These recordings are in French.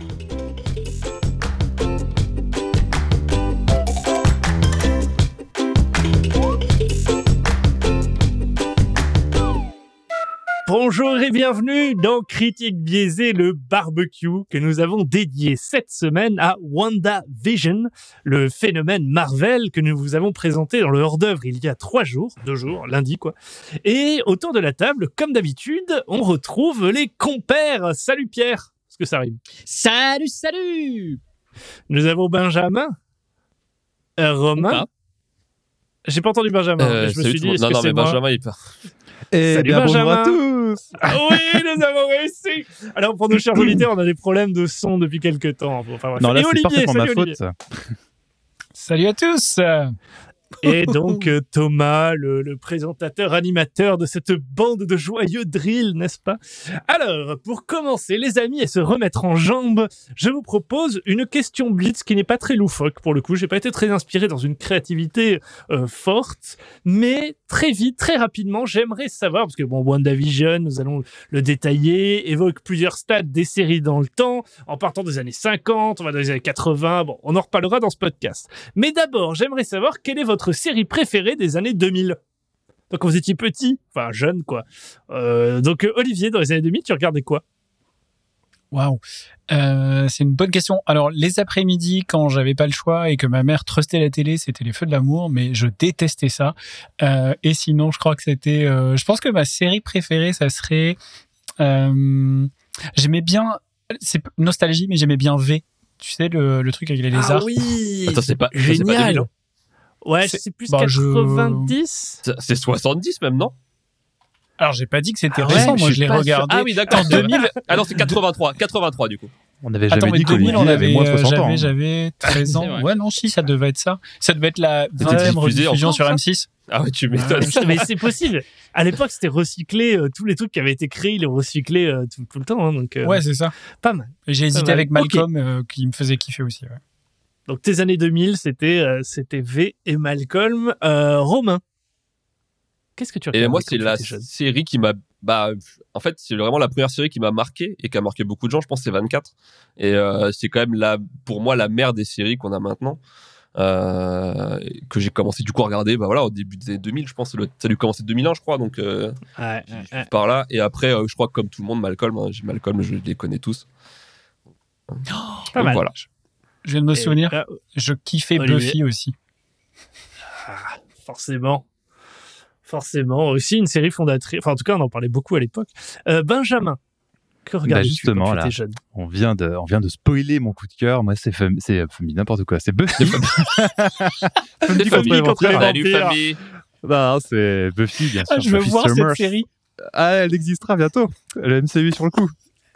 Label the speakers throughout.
Speaker 1: Bonjour et bienvenue dans Critique biaisée, le barbecue que nous avons dédié cette semaine à WandaVision, le phénomène Marvel que nous vous avons présenté dans le hors-d'œuvre il y a 2 jours, lundi quoi. Et autour de la table, comme d'habitude, on retrouve les compères. Salut Pierre, est-ce que ça rime?
Speaker 2: Salut.
Speaker 1: Nous avons Benjamin, Romain. J'ai pas entendu Benjamin, je me suis dit, est-ce que c'est moi?
Speaker 3: Benjamin il part.
Speaker 4: Et
Speaker 1: salut
Speaker 4: bien,
Speaker 1: Benjamin.
Speaker 4: bonjour à tous.
Speaker 1: Oui, nous avons réussi. Alors pour nos chers auditeurs, on a des problèmes de son depuis quelques temps. Enfin, bref.
Speaker 4: Non, là,
Speaker 1: Et
Speaker 4: c'est
Speaker 1: Olivier,
Speaker 4: parfaitement ma
Speaker 1: salut
Speaker 4: faute,
Speaker 1: Olivier.
Speaker 4: ça.
Speaker 2: Salut à tous.
Speaker 1: Et donc Thomas, le présentateur animateur de cette bande de joyeux drills, n'est-ce pas? Alors, pour commencer, les amis, et se remettre en jambes, je vous propose une question blitz qui n'est pas très loufoque pour le coup. J'ai pas été très inspiré dans une créativité forte, mais très vite, très rapidement, j'aimerais savoir, parce que bon, WandaVision, nous allons le détailler, évoque plusieurs stades des séries dans le temps, en partant des années 50, on va dans les années 80, bon, on en reparlera dans ce podcast. Mais d'abord, j'aimerais savoir quelle est votre série préférée des années 2000. Donc quand vous étiez petit, enfin jeune quoi. Donc Olivier, dans les années 2000, tu regardais quoi?
Speaker 2: Waouh. C'est une bonne question. Alors, les après-midi, quand j'avais pas le choix et que ma mère trustait la télé, c'était les Feux de l'amour, mais je détestais ça. Et sinon, je crois que c'était... je pense que ma série préférée, ça serait... j'aimais bien... C'est nostalgie, mais j'aimais bien V. Tu sais, le truc avec les lézards.
Speaker 1: Ah oui.
Speaker 3: Attends, c'est pas
Speaker 1: génial.
Speaker 3: 2000,
Speaker 1: Ouais, c'est plus 90.
Speaker 3: c'est 70 même, non?
Speaker 2: Alors, j'ai pas dit que c'était
Speaker 1: Ah ouais,
Speaker 2: récent. Moi,
Speaker 1: je
Speaker 2: je l'ai
Speaker 1: suis pas
Speaker 2: regardé.
Speaker 3: Ah oui, d'accord.
Speaker 2: En 2000.
Speaker 3: Ah non, c'est 83 du coup.
Speaker 4: On n'avait
Speaker 2: Attends,
Speaker 4: jamais
Speaker 2: mais
Speaker 4: dit
Speaker 2: 2000,
Speaker 4: qu'Olivier avait moins de 60 ans. hein.
Speaker 2: J'avais 13 ans. Ouais, non, si, ça devait être ça. Ça devait être la 20e
Speaker 3: diffusé
Speaker 2: rediffusion
Speaker 3: encore,
Speaker 2: sur
Speaker 3: ça
Speaker 2: M6.
Speaker 3: Ah ouais, tu m'étonnes.
Speaker 1: Mais c'est possible. À l'époque, c'était recyclé. Tous les trucs qui avaient été créés, ils les recyclé tout le temps. Hein, donc,
Speaker 2: Ouais, c'est ça.
Speaker 1: pas mal.
Speaker 2: Et j'ai hésité
Speaker 1: mal.
Speaker 2: avec Malcolm, qui me faisait kiffer aussi. Ouais.
Speaker 1: Donc tes années 2000, c'était V et Malcolm. Romain, qu'est-ce que tu regardais?
Speaker 3: Et moi, c'est
Speaker 1: quand
Speaker 3: la
Speaker 1: tu étais jeune?
Speaker 3: série qui m'a... en fait, c'est vraiment la première série qui m'a marqué et qui a marqué beaucoup de gens. Je pense que c'est 24. Et c'est quand même, pour moi, la mère des séries qu'on a maintenant. Que j'ai commencé du coup à regarder au début des années 2000. Je pense que ça a dû commencer 2001, je crois. Donc, par là. Et après, je crois que comme tout le monde, Malcolm, je les connais tous.
Speaker 1: Pas
Speaker 3: Donc,
Speaker 1: mal.
Speaker 3: voilà.
Speaker 2: Je viens de me souvenir,
Speaker 1: là,
Speaker 2: je kiffais
Speaker 1: Olivier.
Speaker 2: Buffy aussi.
Speaker 1: Forcément. Aussi une série fondatrice. Enfin, en tout cas, on en parlait beaucoup à l'époque. Benjamin, que regardais-tu
Speaker 4: justement,
Speaker 1: quand tu
Speaker 4: là.
Speaker 1: étais jeune?
Speaker 4: On vient de spoiler mon coup de cœur. Moi, c'est n'importe quoi. C'est Buffy.
Speaker 1: Famille contre les
Speaker 3: Salut
Speaker 1: vampires.
Speaker 3: famille.
Speaker 4: Non, c'est Buffy, bien sûr.
Speaker 2: Ah, je veux
Speaker 4: Buffy
Speaker 2: voir cette
Speaker 4: Summers.
Speaker 2: série.
Speaker 4: Ah, elle existera bientôt. Le MCU sur le coup.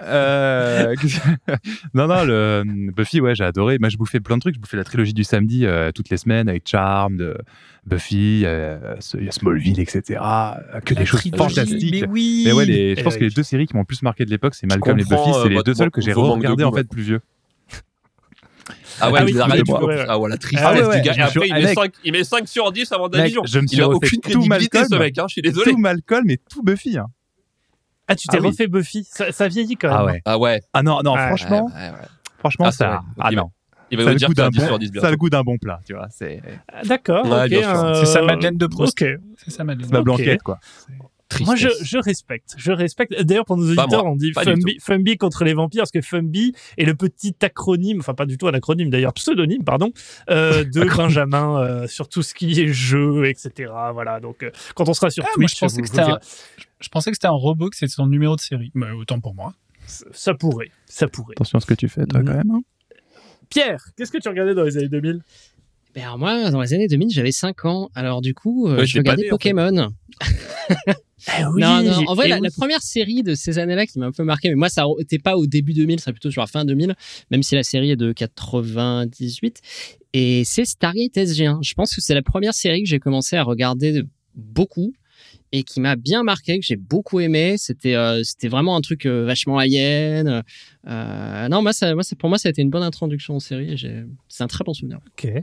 Speaker 4: Non, Buffy, ouais, j'ai adoré. Moi, je bouffais plein de trucs. Je bouffais la trilogie du samedi toutes les semaines avec Charmed, Buffy, il y a Smallville, etc. Que des choses fantastiques.
Speaker 2: Mais oui.
Speaker 4: Mais ouais, je pense que les deux séries qui m'ont le plus marqué de l'époque, c'est Malcolm et Buffy. C'est les deux seules que j'ai regardées en fait plus vieux.
Speaker 3: Ah ouais,
Speaker 1: Ah oui,
Speaker 3: il arrête,
Speaker 1: ouais.
Speaker 3: ah ouais, la tristesse
Speaker 4: Ah ouais,
Speaker 3: du gars.
Speaker 4: je
Speaker 3: Et
Speaker 4: me suis-
Speaker 3: après, il met 5 sur 10 avant d'addition.
Speaker 4: Je me suis
Speaker 3: Il a
Speaker 4: refait
Speaker 3: aucune
Speaker 4: tout
Speaker 3: crédibilité,
Speaker 4: Malcolm,
Speaker 3: ce mec, hein, je suis désolé.
Speaker 4: tout Malcolm et tout Buffy. Hein.
Speaker 1: Ah, tu t'es
Speaker 4: Ah oui.
Speaker 1: refait Buffy. Ça vieillit quand même.
Speaker 4: Ah ouais.
Speaker 3: Ah ouais.
Speaker 4: Ah non,
Speaker 1: Ouais,
Speaker 4: franchement,
Speaker 3: Ouais.
Speaker 4: franchement,
Speaker 3: Ah, c'est
Speaker 4: ça.
Speaker 3: vrai.
Speaker 4: Ah
Speaker 3: Ok,
Speaker 4: non.
Speaker 3: Il va
Speaker 4: Ça a
Speaker 3: vous
Speaker 4: le
Speaker 3: dire
Speaker 4: goût
Speaker 3: que
Speaker 4: d'un
Speaker 3: 10 sur
Speaker 4: bon,
Speaker 3: 10
Speaker 4: ça a
Speaker 3: bientôt.
Speaker 4: le goût d'un bon plat, tu vois. C'est
Speaker 1: Ah, d'accord.
Speaker 3: Ouais,
Speaker 1: ok,
Speaker 3: bien sûr.
Speaker 2: C'est sa Madeleine de Proust.
Speaker 1: Ok.
Speaker 2: C'est sa Madeleine.
Speaker 4: ma
Speaker 1: Ok.
Speaker 4: blanquette, quoi.
Speaker 1: Moi,
Speaker 3: Tristesse.
Speaker 1: je respecte. D'ailleurs, pour nos auditeurs,
Speaker 3: moi,
Speaker 1: on dit
Speaker 3: pas du
Speaker 1: Fumby contre les vampires, parce que Fumby est le petit acronyme, enfin pas du tout un acronyme d'ailleurs, pseudonyme, pardon, de Benjamin sur tout ce qui est jeu, etc. Voilà, donc quand on sera sur
Speaker 2: Moi,
Speaker 1: Twitch,
Speaker 2: je pensais que c'était un robot, que c'était son numéro de série. Mais autant pour moi.
Speaker 1: ça pourrait.
Speaker 4: Attention à ce que tu fais, toi, quand même. Hein.
Speaker 1: Pierre, qu'est-ce que tu regardais dans les années 2000?
Speaker 5: Ben alors moi, dans les années 2000, j'avais 5 ans. Alors du coup,
Speaker 3: Ouais,
Speaker 5: je
Speaker 3: t'es pas
Speaker 5: regardais
Speaker 3: né, en fait.
Speaker 5: Pokémon.
Speaker 1: Oui,
Speaker 5: Non, en vrai,
Speaker 1: et
Speaker 5: la première série de ces années-là qui m'a un peu marqué, mais moi, ça n'était pas au début 2000, ça plutôt sur la fin 2000, même si la série est de 98. Et c'est Stargate SG1. Je pense que c'est la première série que j'ai commencé à regarder beaucoup et qui m'a bien marqué, que j'ai beaucoup aimé. C'était vraiment un truc vachement alien. Non, pour moi, ça a été une bonne introduction en série. C'est un très bon souvenir.
Speaker 1: Ok.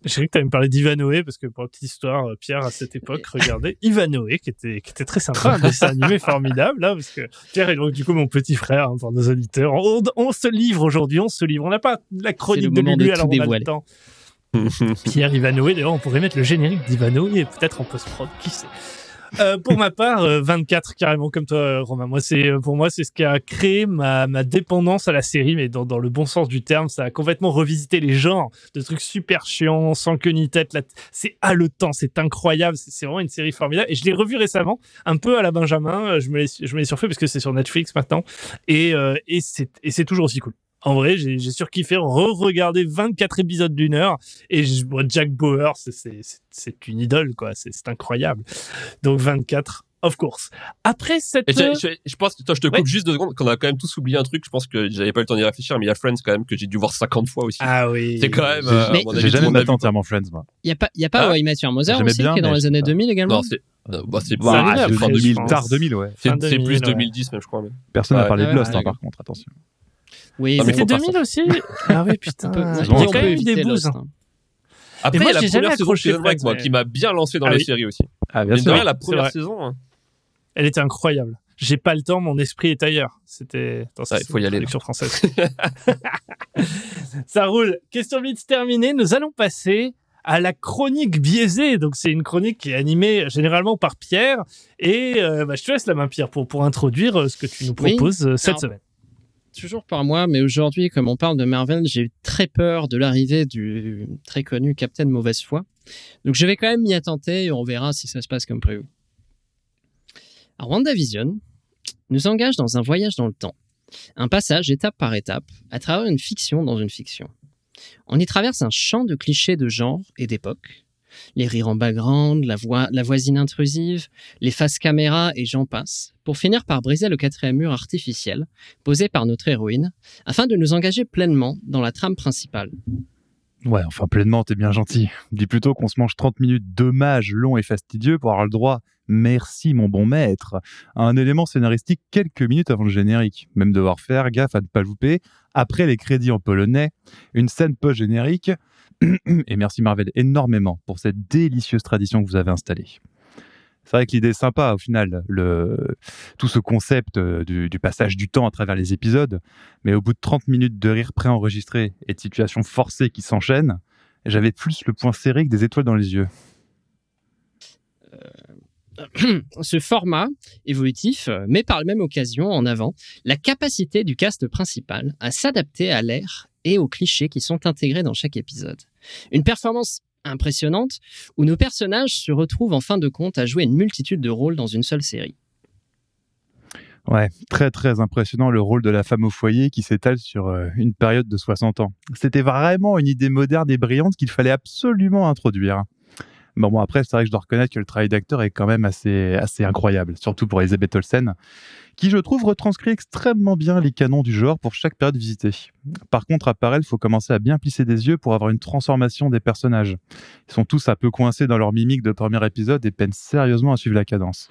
Speaker 1: J'ai cru que tu allais me parler d'Ivanoé, parce que pour la petite histoire, Pierre, à cette époque, regardait Ivanoé, qui était très sympa, un dessin animé formidable, là, parce que Pierre est donc, du coup, mon petit frère, hein, pour nos auditeurs. On se livre aujourd'hui, on se livre. On n'a pas la chronique de Lulu, alors on a le temps. Pierre Ivanoé, d'ailleurs, on pourrait mettre le générique d'Ivanoé, peut-être en post-prod, qui sait. Pour ma part, 24 carrément comme toi, Romain. Pour moi, c'est ce qui a créé ma dépendance à la série, mais dans le bon sens du terme. Ça a complètement revisité les genres de trucs super chiants, sans queue ni tête. Là, c'est haletant, c'est incroyable. C'est vraiment une série formidable. Et je l'ai revu récemment, un peu à la Benjamin. Je me l'ai surfait parce que c'est sur Netflix maintenant. Et c'est toujours aussi cool. En vrai, j'ai surkiffé re-regarder 24 épisodes d'1 heure et Jack Bauer, c'est une idole, quoi. C'est incroyable. Donc 24, of course. Après cette...
Speaker 3: Et je pense, je te coupe juste 2 secondes, qu'on a quand même tous oublié un truc, je pense que j'avais pas eu le temps d'y réfléchir, mais il y a Friends quand même, que j'ai dû voir 50 fois aussi.
Speaker 1: Ah oui.
Speaker 3: C'est quand même...
Speaker 4: J'ai jamais maté entièrement Friends, moi.
Speaker 5: Il y a pas How I Met Your Mother aussi, qui est dans les années 2000 également?
Speaker 3: Non, c'est
Speaker 1: fin
Speaker 3: 2000,
Speaker 4: tard 2000, ouais.
Speaker 3: C'est
Speaker 1: 2000,
Speaker 3: plus
Speaker 1: ouais.
Speaker 3: 2010 même, je crois. Mais...
Speaker 4: Personne n'a parlé de
Speaker 5: ouais,
Speaker 4: Lost,
Speaker 5: ouais.
Speaker 4: par contre, attention.
Speaker 5: Oui,
Speaker 3: Non, mais
Speaker 1: C'était
Speaker 3: faut pas
Speaker 1: 2000 aussi. Ah oui, putain. Il y a quand même eu des bouses.
Speaker 3: Après,
Speaker 1: moi,
Speaker 3: il y a
Speaker 1: j'ai
Speaker 3: la
Speaker 1: jamais
Speaker 3: première saison de
Speaker 1: accroché
Speaker 3: Prison Break,
Speaker 1: Friends,
Speaker 3: moi,
Speaker 1: mais-
Speaker 3: qui m'a bien lancé dans
Speaker 1: Ah
Speaker 3: les
Speaker 1: oui.
Speaker 3: séries aussi.
Speaker 4: Ah, bien
Speaker 3: Mine de
Speaker 4: sûr.
Speaker 3: rien, la
Speaker 1: C'est
Speaker 3: première
Speaker 1: vrai.
Speaker 3: saison, hein.
Speaker 1: Elle était incroyable. J'ai pas le temps, mon esprit est ailleurs. C'était... Attends,
Speaker 3: Ouais, faut y aller, là.
Speaker 1: traduction française. Ça roule. Question vite terminée. Nous allons passer à la chronique biaisée. Donc, c'est une chronique qui est animée généralement par Pierre. Et je te laisse la main, Pierre, pour introduire ce que tu nous
Speaker 5: Oui.
Speaker 1: proposes cette
Speaker 5: Alors,
Speaker 1: semaine.
Speaker 5: Toujours par moi, mais aujourd'hui, comme on parle de Marvel, j'ai eu très peur de l'arrivée du très connu Captain Mauvaise Foi. Donc je vais quand même m'y attenter et on verra si ça se passe comme prévu. Alors, WandaVision nous engage dans un voyage dans le temps, un passage étape par étape à travers une fiction dans une fiction. On y traverse un champ de clichés de genre et d'époque, les rires en background, la voisine intrusive, les faces caméra et j'en passe, pour finir par briser le 4e mur artificiel posé par notre héroïne, afin de nous engager pleinement dans la trame principale.
Speaker 4: Ouais, enfin, pleinement, t'es bien gentil. Dis plutôt qu'on se mange 30 minutes d'hommage long et fastidieux pour avoir le droit, merci mon bon maître, à un élément scénaristique quelques minutes avant le générique. Même devoir faire gaffe à ne pas louper, après les crédits en polonais, une scène post-générique. Et merci Marvel énormément pour cette délicieuse tradition que vous avez installée. C'est vrai que l'idée est sympa au final, tout ce concept du passage du temps à travers les épisodes, mais au bout de 30 minutes de rire préenregistré et de situations forcées qui s'enchaînent, j'avais plus le poing serré que des étoiles dans les yeux.
Speaker 5: Ce format évolutif met par la même occasion en avant la capacité du cast principal à s'adapter à l'ère et aux clichés qui sont intégrés dans chaque épisode. Une performance impressionnante où nos personnages se retrouvent en fin de compte à jouer une multitude de rôles dans une seule série.
Speaker 4: Ouais, très très impressionnant le rôle de la femme au foyer qui s'étale sur une période de 60 ans. C'était vraiment une idée moderne et brillante qu'il fallait absolument introduire. Bon, après, c'est vrai que je dois reconnaître que le travail d'acteur est quand même assez incroyable, surtout pour Elisabeth Olsen, qui, je trouve, retranscrit extrêmement bien les canons du genre pour chaque période visitée. Par contre, à part elle, il faut commencer à bien plisser des yeux pour avoir une transformation des personnages. Ils sont tous un peu coincés dans leur mimique de premier épisode et peinent sérieusement à suivre la cadence.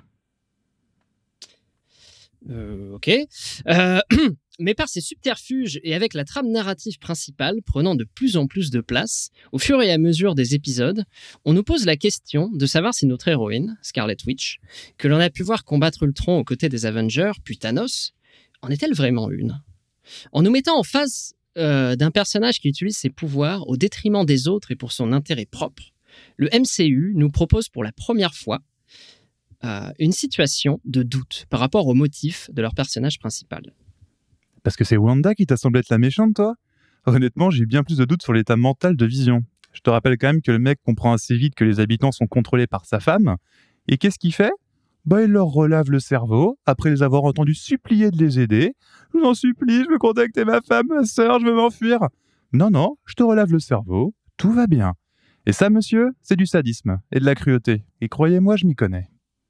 Speaker 5: Ok. Mais par ces subterfuges et avec la trame narrative principale prenant de plus en plus de place, au fur et à mesure des épisodes, on nous pose la question de savoir si notre héroïne, Scarlet Witch, que l'on a pu voir combattre Ultron aux côtés des Avengers, puis Thanos, en est-elle vraiment une ? En nous mettant en face d'un personnage qui utilise ses pouvoirs au détriment des autres et pour son intérêt propre, le MCU nous propose pour la première fois une situation de doute par rapport au motif de leur personnage principal.
Speaker 4: Parce que c'est Wanda qui t'a semblé être la méchante, toi ? Honnêtement, j'ai eu bien plus de doutes sur l'état mental de Vision. Je te rappelle quand même que le mec comprend assez vite que les habitants sont contrôlés par sa femme. Et qu'est-ce qu'il fait ? Il leur relave le cerveau, après les avoir entendus supplier de les aider. « Je vous en supplie, je veux contacter ma femme, ma sœur, je veux m'enfuir. » Non, je te relave le cerveau, tout va bien. Et ça, monsieur, c'est du sadisme et de la cruauté. Et croyez-moi, je m'y connais.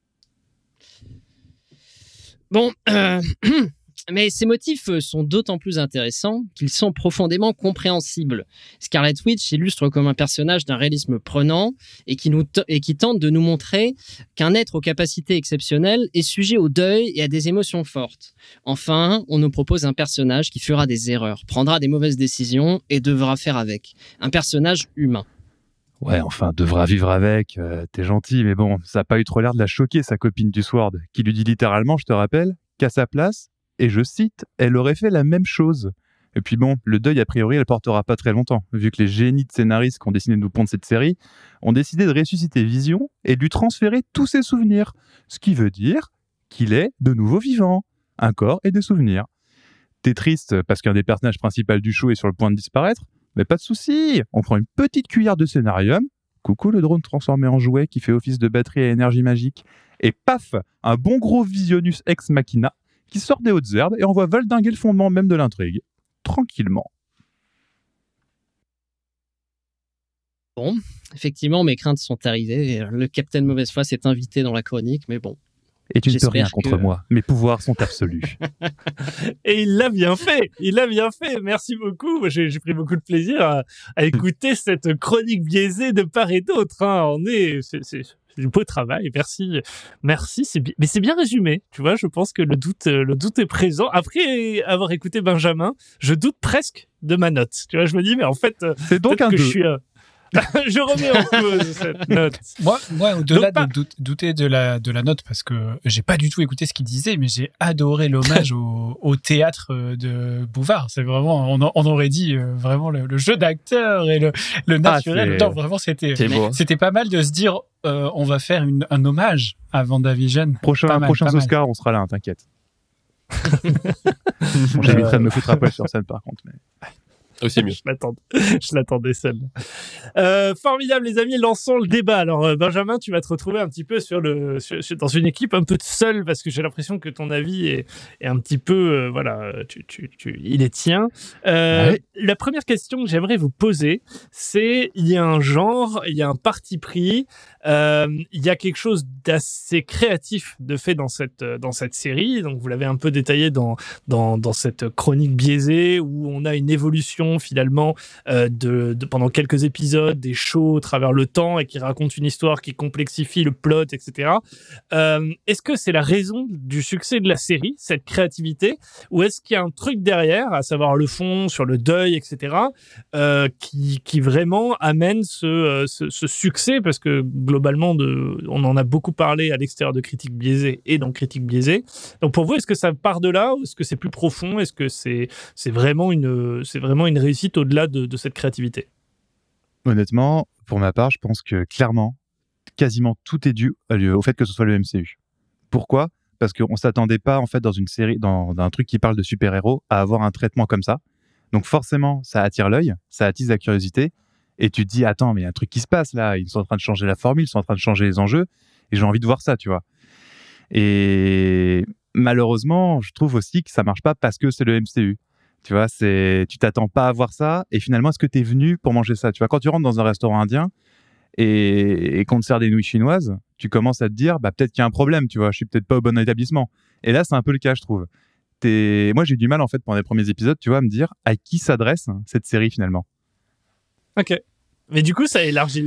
Speaker 5: Bon, mais ces motifs sont d'autant plus intéressants qu'ils sont profondément compréhensibles. Scarlet Witch illustre comme un personnage d'un réalisme prenant et qui tente de nous montrer qu'un être aux capacités exceptionnelles est sujet au deuil et à des émotions fortes. Enfin, on nous propose un personnage qui fera des erreurs, prendra des mauvaises décisions et devra faire avec. Un personnage humain.
Speaker 4: Ouais, enfin, devra vivre avec, t'es gentil, mais bon, ça a pas eu trop l'air de la choquer, sa copine du Sword, qui lui dit littéralement, je te rappelle, qu'à sa place, et je cite, elle aurait fait la même chose. Et puis bon, le deuil, a priori, elle portera pas très longtemps, vu que les génies de scénaristes qui ont décidé de nous pondre cette série ont décidé de ressusciter Vision et de lui transférer tous ses souvenirs. Ce qui veut dire qu'il est de nouveau vivant. Un corps et des souvenirs. T'es triste parce qu'un des personnages principaux du show est sur le point de disparaître? Mais pas de souci, on prend une petite cuillère de scénarium, coucou le drone transformé en jouet qui fait office de batterie à énergie magique, et paf, un bon gros Visionus ex machina qui sort des hautes herbes et envoie valdinguer le fondement même de l'intrigue. Tranquillement.
Speaker 5: Bon, effectivement, mes craintes sont arrivées. Le Capitaine Mauvaise Foi s'est invité dans la chronique, mais bon.
Speaker 4: Et tu ne peux
Speaker 5: J'espère
Speaker 4: rien contre
Speaker 5: que-
Speaker 4: moi, mes pouvoirs sont absolus.
Speaker 1: Et il l'a bien fait. Il l'a bien fait. Merci beaucoup. Moi, j'ai pris beaucoup de plaisir à écouter cette chronique biaisée de part et d'autre. Hein. C'est du beau travail. Merci. Merci. Mais c'est bien résumé. Tu vois, je pense que le doute est présent. Après avoir écouté Benjamin, je doute presque de ma note. Tu vois, je me dis, mais en fait,
Speaker 4: C'est donc
Speaker 1: peut-être
Speaker 4: un
Speaker 1: que
Speaker 4: 2.
Speaker 1: je suis, je remets en cause cette note.
Speaker 2: Moi, au-delà
Speaker 1: Donc,
Speaker 2: de douter de la note, parce que j'ai pas du tout écouté ce qu'il disait, mais j'ai adoré l'hommage au théâtre de Bouvard. C'est vraiment, on aurait dit vraiment le jeu d'acteur et le naturel.
Speaker 4: c'est-
Speaker 2: Non, vraiment, c'était
Speaker 3: beau. Hein.
Speaker 2: c'était pas mal de se dire, on va faire un hommage à WandaVision.
Speaker 4: Prochains
Speaker 2: Pas mal.
Speaker 4: Oscars, on sera là, hein, t'inquiète. Bon, j'éviterai de me foutre à poil sur scène par contre. Mais...
Speaker 3: Aussi mieux.
Speaker 1: Je l'attendais celle-là. Formidable les amis, lançons le débat. Alors Benjamin, tu vas te retrouver un petit peu dans une équipe un peu seule parce que j'ai l'impression que ton avis est un petit peu voilà, il est tien.
Speaker 4: Ouais.
Speaker 1: La première question que j'aimerais vous poser, c'est il y a un genre, il y a un parti pris, il y a quelque chose d'assez créatif de fait dans cette série. Donc vous l'avez un peu détaillé dans cette chronique biaisée où on a une évolution finalement pendant quelques épisodes, des shows à travers le temps et qui racontent une histoire qui complexifie le plot, etc. Est-ce que c'est la raison du succès de la série, cette créativité, ou est-ce qu'il y a un truc derrière, à savoir le fond, sur le deuil, etc., qui vraiment amène ce succès, parce que globalement, on en a beaucoup parlé à l'extérieur de Critiques biaisées et dans Critiques biaisées. Donc pour vous, est-ce que ça part de là, ou est-ce que c'est plus profond? Est-ce que c'est vraiment une réussite au-delà de cette créativité?
Speaker 4: Honnêtement, pour ma part, je pense que clairement, quasiment tout est dû au fait que ce soit le MCU. Pourquoi ? Parce qu'on s'attendait pas, en fait, dans une série, dans un truc qui parle de super-héros, à avoir un traitement comme ça. Donc forcément, ça attire l'œil, ça attise la curiosité, et tu te dis, attends, mais il y a un truc qui se passe là, ils sont en train de changer la formule, ils sont en train de changer les enjeux, et j'ai envie de voir ça, tu vois. Et malheureusement, je trouve aussi que ça marche pas parce que c'est le MCU. Tu vois, tu t'attends pas à voir ça, et finalement, est-ce que t'es venu pour manger ça? Tu vois, quand tu rentres dans un restaurant indien et qu'on te sert des nouilles chinoises, tu commences à te dire, bah peut-être qu'il y a un problème, tu vois, je suis peut-être pas au bon établissement. Et là, c'est un peu le cas, je trouve. Moi, j'ai eu du mal en fait pendant les premiers épisodes, tu vois, à me dire à qui s'adresse cette série finalement.
Speaker 1: Ok. Mais du coup, ça élargit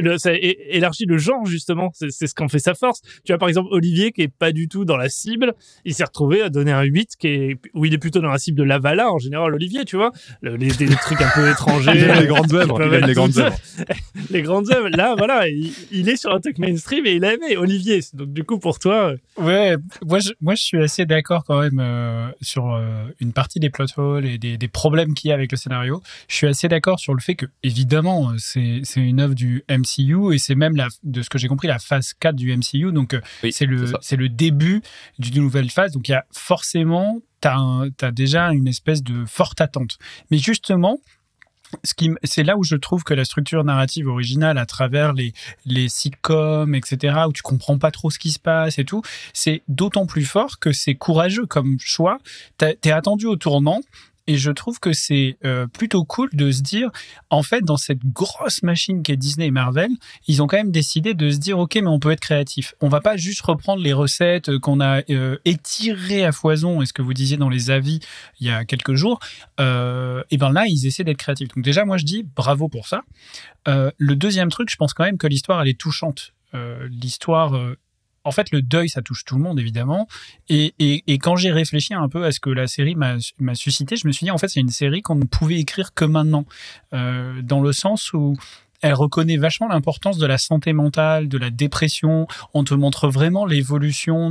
Speaker 1: le genre, justement. C'est ce qu'en fait sa force. Tu vois, par exemple, Olivier, qui est pas du tout dans la cible, il s'est retrouvé à donner un 8, où il est plutôt dans la cible de Lavala, en général, Olivier, tu vois. Les trucs un peu étrangers.
Speaker 4: Il aime les grandes œuvres.
Speaker 1: qui peuvent
Speaker 4: Il aime
Speaker 1: être
Speaker 4: les grandes
Speaker 1: toutes-
Speaker 4: œuvres.
Speaker 1: Les grandes œuvres. Là, voilà, il est sur un truc mainstream et il a aimé Olivier. Donc, du coup, pour toi,
Speaker 2: Ouais, moi je suis assez d'accord quand même sur une partie des plot holes et des problèmes qu'il y a avec le scénario. Je suis assez d'accord sur le fait que, évidemment, c'est une œuvre du MCU et c'est même, de ce que j'ai compris, la phase 4 du MCU. Donc,
Speaker 3: Oui,
Speaker 2: c'est
Speaker 3: ça.
Speaker 2: c'est le début d'une nouvelle phase. Donc, il y a forcément, t'as déjà une espèce de forte attente. Mais justement, c'est là où je trouve que la structure narrative originale, à travers les sitcoms, etc., où tu comprends pas trop ce qui se passe et tout, c'est d'autant plus fort que c'est courageux comme choix. T'es attendu au tournant. Et je trouve que c'est plutôt cool de se dire, en fait, dans cette grosse machine qu'est Disney et Marvel, ils ont quand même décidé de se dire, ok, mais on peut être créatif. On va pas juste reprendre les recettes qu'on a étirées à foison, et ce que vous disiez dans les avis il y a quelques jours. Et ben là, ils essaient d'être créatifs. Donc déjà, moi, je dis bravo pour ça. Le deuxième truc, je pense quand même que l'histoire, elle est touchante. L'histoire... En fait, le deuil, ça touche tout le monde, évidemment. Et quand j'ai réfléchi un peu à ce que la série m'a suscité, je me suis dit, en fait, c'est une série qu'on ne pouvait écrire que maintenant. Dans le sens où elle reconnaît vachement l'importance de la santé mentale, de la dépression. On te montre vraiment l'évolution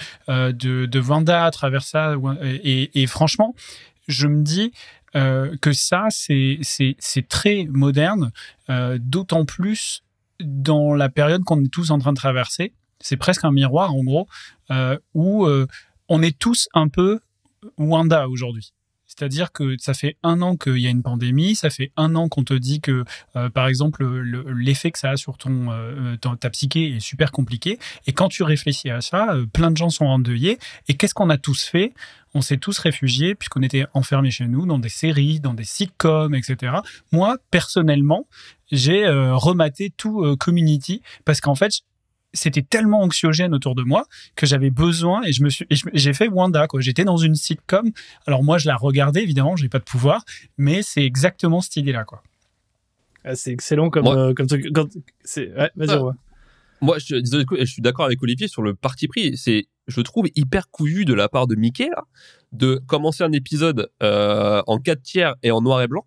Speaker 2: de Wanda à travers ça. Et franchement, je me dis que ça, c'est très moderne, d'autant plus dans la période qu'on est tous en train de traverser. C'est presque un miroir, en gros, où on est tous un peu Wanda aujourd'hui. C'est-à-dire que ça fait 1 an qu'il y a une pandémie, ça fait 1 an qu'on te dit que, par exemple, l'effet que ça a sur ta psyché est super compliqué. Et quand tu réfléchis à ça, plein de gens sont endeuillés. Et qu'est-ce qu'on a tous fait ? On s'est tous réfugiés puisqu'on était enfermés chez nous dans des séries, dans des sitcoms, etc. Moi, personnellement, j'ai rematé tout Community parce qu'en fait, c'était tellement anxiogène autour de moi que j'avais besoin et j'ai fait Wanda, quoi. J'étais dans une sitcom. Alors moi, je la regardais, évidemment, j'ai pas de pouvoir, mais c'est exactement cette idée-là, quoi.
Speaker 1: Ah, c'est excellent comme truc. Ouais, vas-y, Romain.
Speaker 3: Moi, je suis d'accord avec Olivier sur le parti pris. Je trouve hyper couillu de la part de Mickey là, de commencer un épisode en 4/3 et en noir et blanc.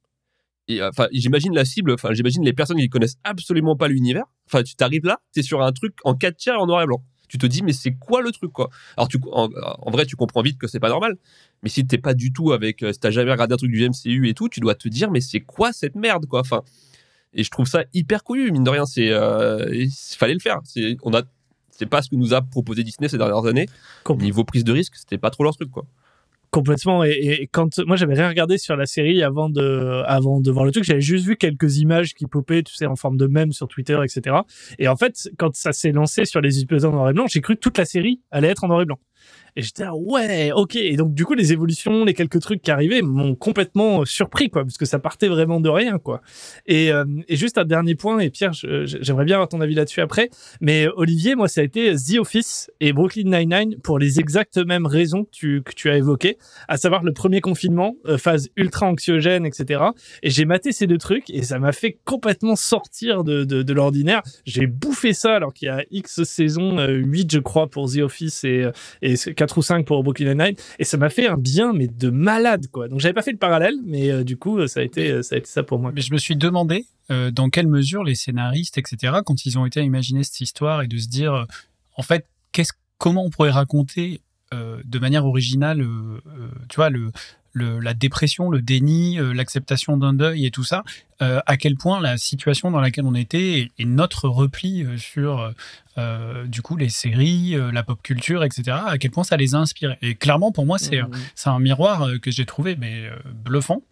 Speaker 3: Et j'imagine la cible, j'imagine les personnes qui connaissent absolument pas l'univers. Tu t'arrives là, t'es sur un truc en 4/3 en noir et blanc. Tu te dis mais c'est quoi le truc, quoi. Alors en vrai tu comprends vite que c'est pas normal. Mais si t'es pas du tout si t'as jamais regardé un truc du MCU et tout, tu dois te dire mais c'est quoi cette merde, quoi. Et je trouve ça hyper couillu, mine de rien. Il fallait le faire. C'est pas ce que nous a proposé Disney ces dernières années. Niveau prise de risque, c'était pas trop leur truc, quoi.
Speaker 1: Complètement. Et quand moi j'avais rien regardé sur la série avant de voir le truc, j'avais juste vu quelques images qui popaient, tu sais, en forme de mème sur Twitter, etc. Et en fait, quand ça s'est lancé sur les épisodes en noir et blanc, j'ai cru que toute la série allait être en noir et blanc. Et j'étais là, ouais, ok. Et donc, du coup, les évolutions, les quelques trucs qui arrivaient m'ont complètement surpris, quoi, parce que ça partait vraiment de rien, quoi. Et juste un dernier point, et Pierre, j'aimerais bien avoir ton avis là-dessus après, mais Olivier, moi, ça a été The Office et Brooklyn Nine-Nine pour les exactes mêmes raisons que tu as évoquées, à savoir le premier confinement, phase ultra anxiogène, etc. Et j'ai maté ces 2 trucs, et ça m'a fait complètement sortir de l'ordinaire. J'ai bouffé ça, alors qu'il y a X saisons, 8, je crois, pour The Office et 4 ou 5 pour Brooklyn Nine-Nine, et ça m'a fait un bien mais de malade, quoi. Donc j'avais pas fait le parallèle, mais du coup ça a été ça pour moi.
Speaker 2: Mais je me suis demandé dans quelle mesure les scénaristes, etc., quand ils ont été à imaginer cette histoire et de se dire en fait comment on pourrait raconter de manière originale tu vois la dépression, le déni, l'acceptation d'un deuil et tout ça, à quel point la situation dans laquelle on était et notre repli sur du coup les séries, la pop culture, etc., à quel point ça les a inspirés. Et clairement, pour moi, c'est un miroir que j'ai trouvé bluffant.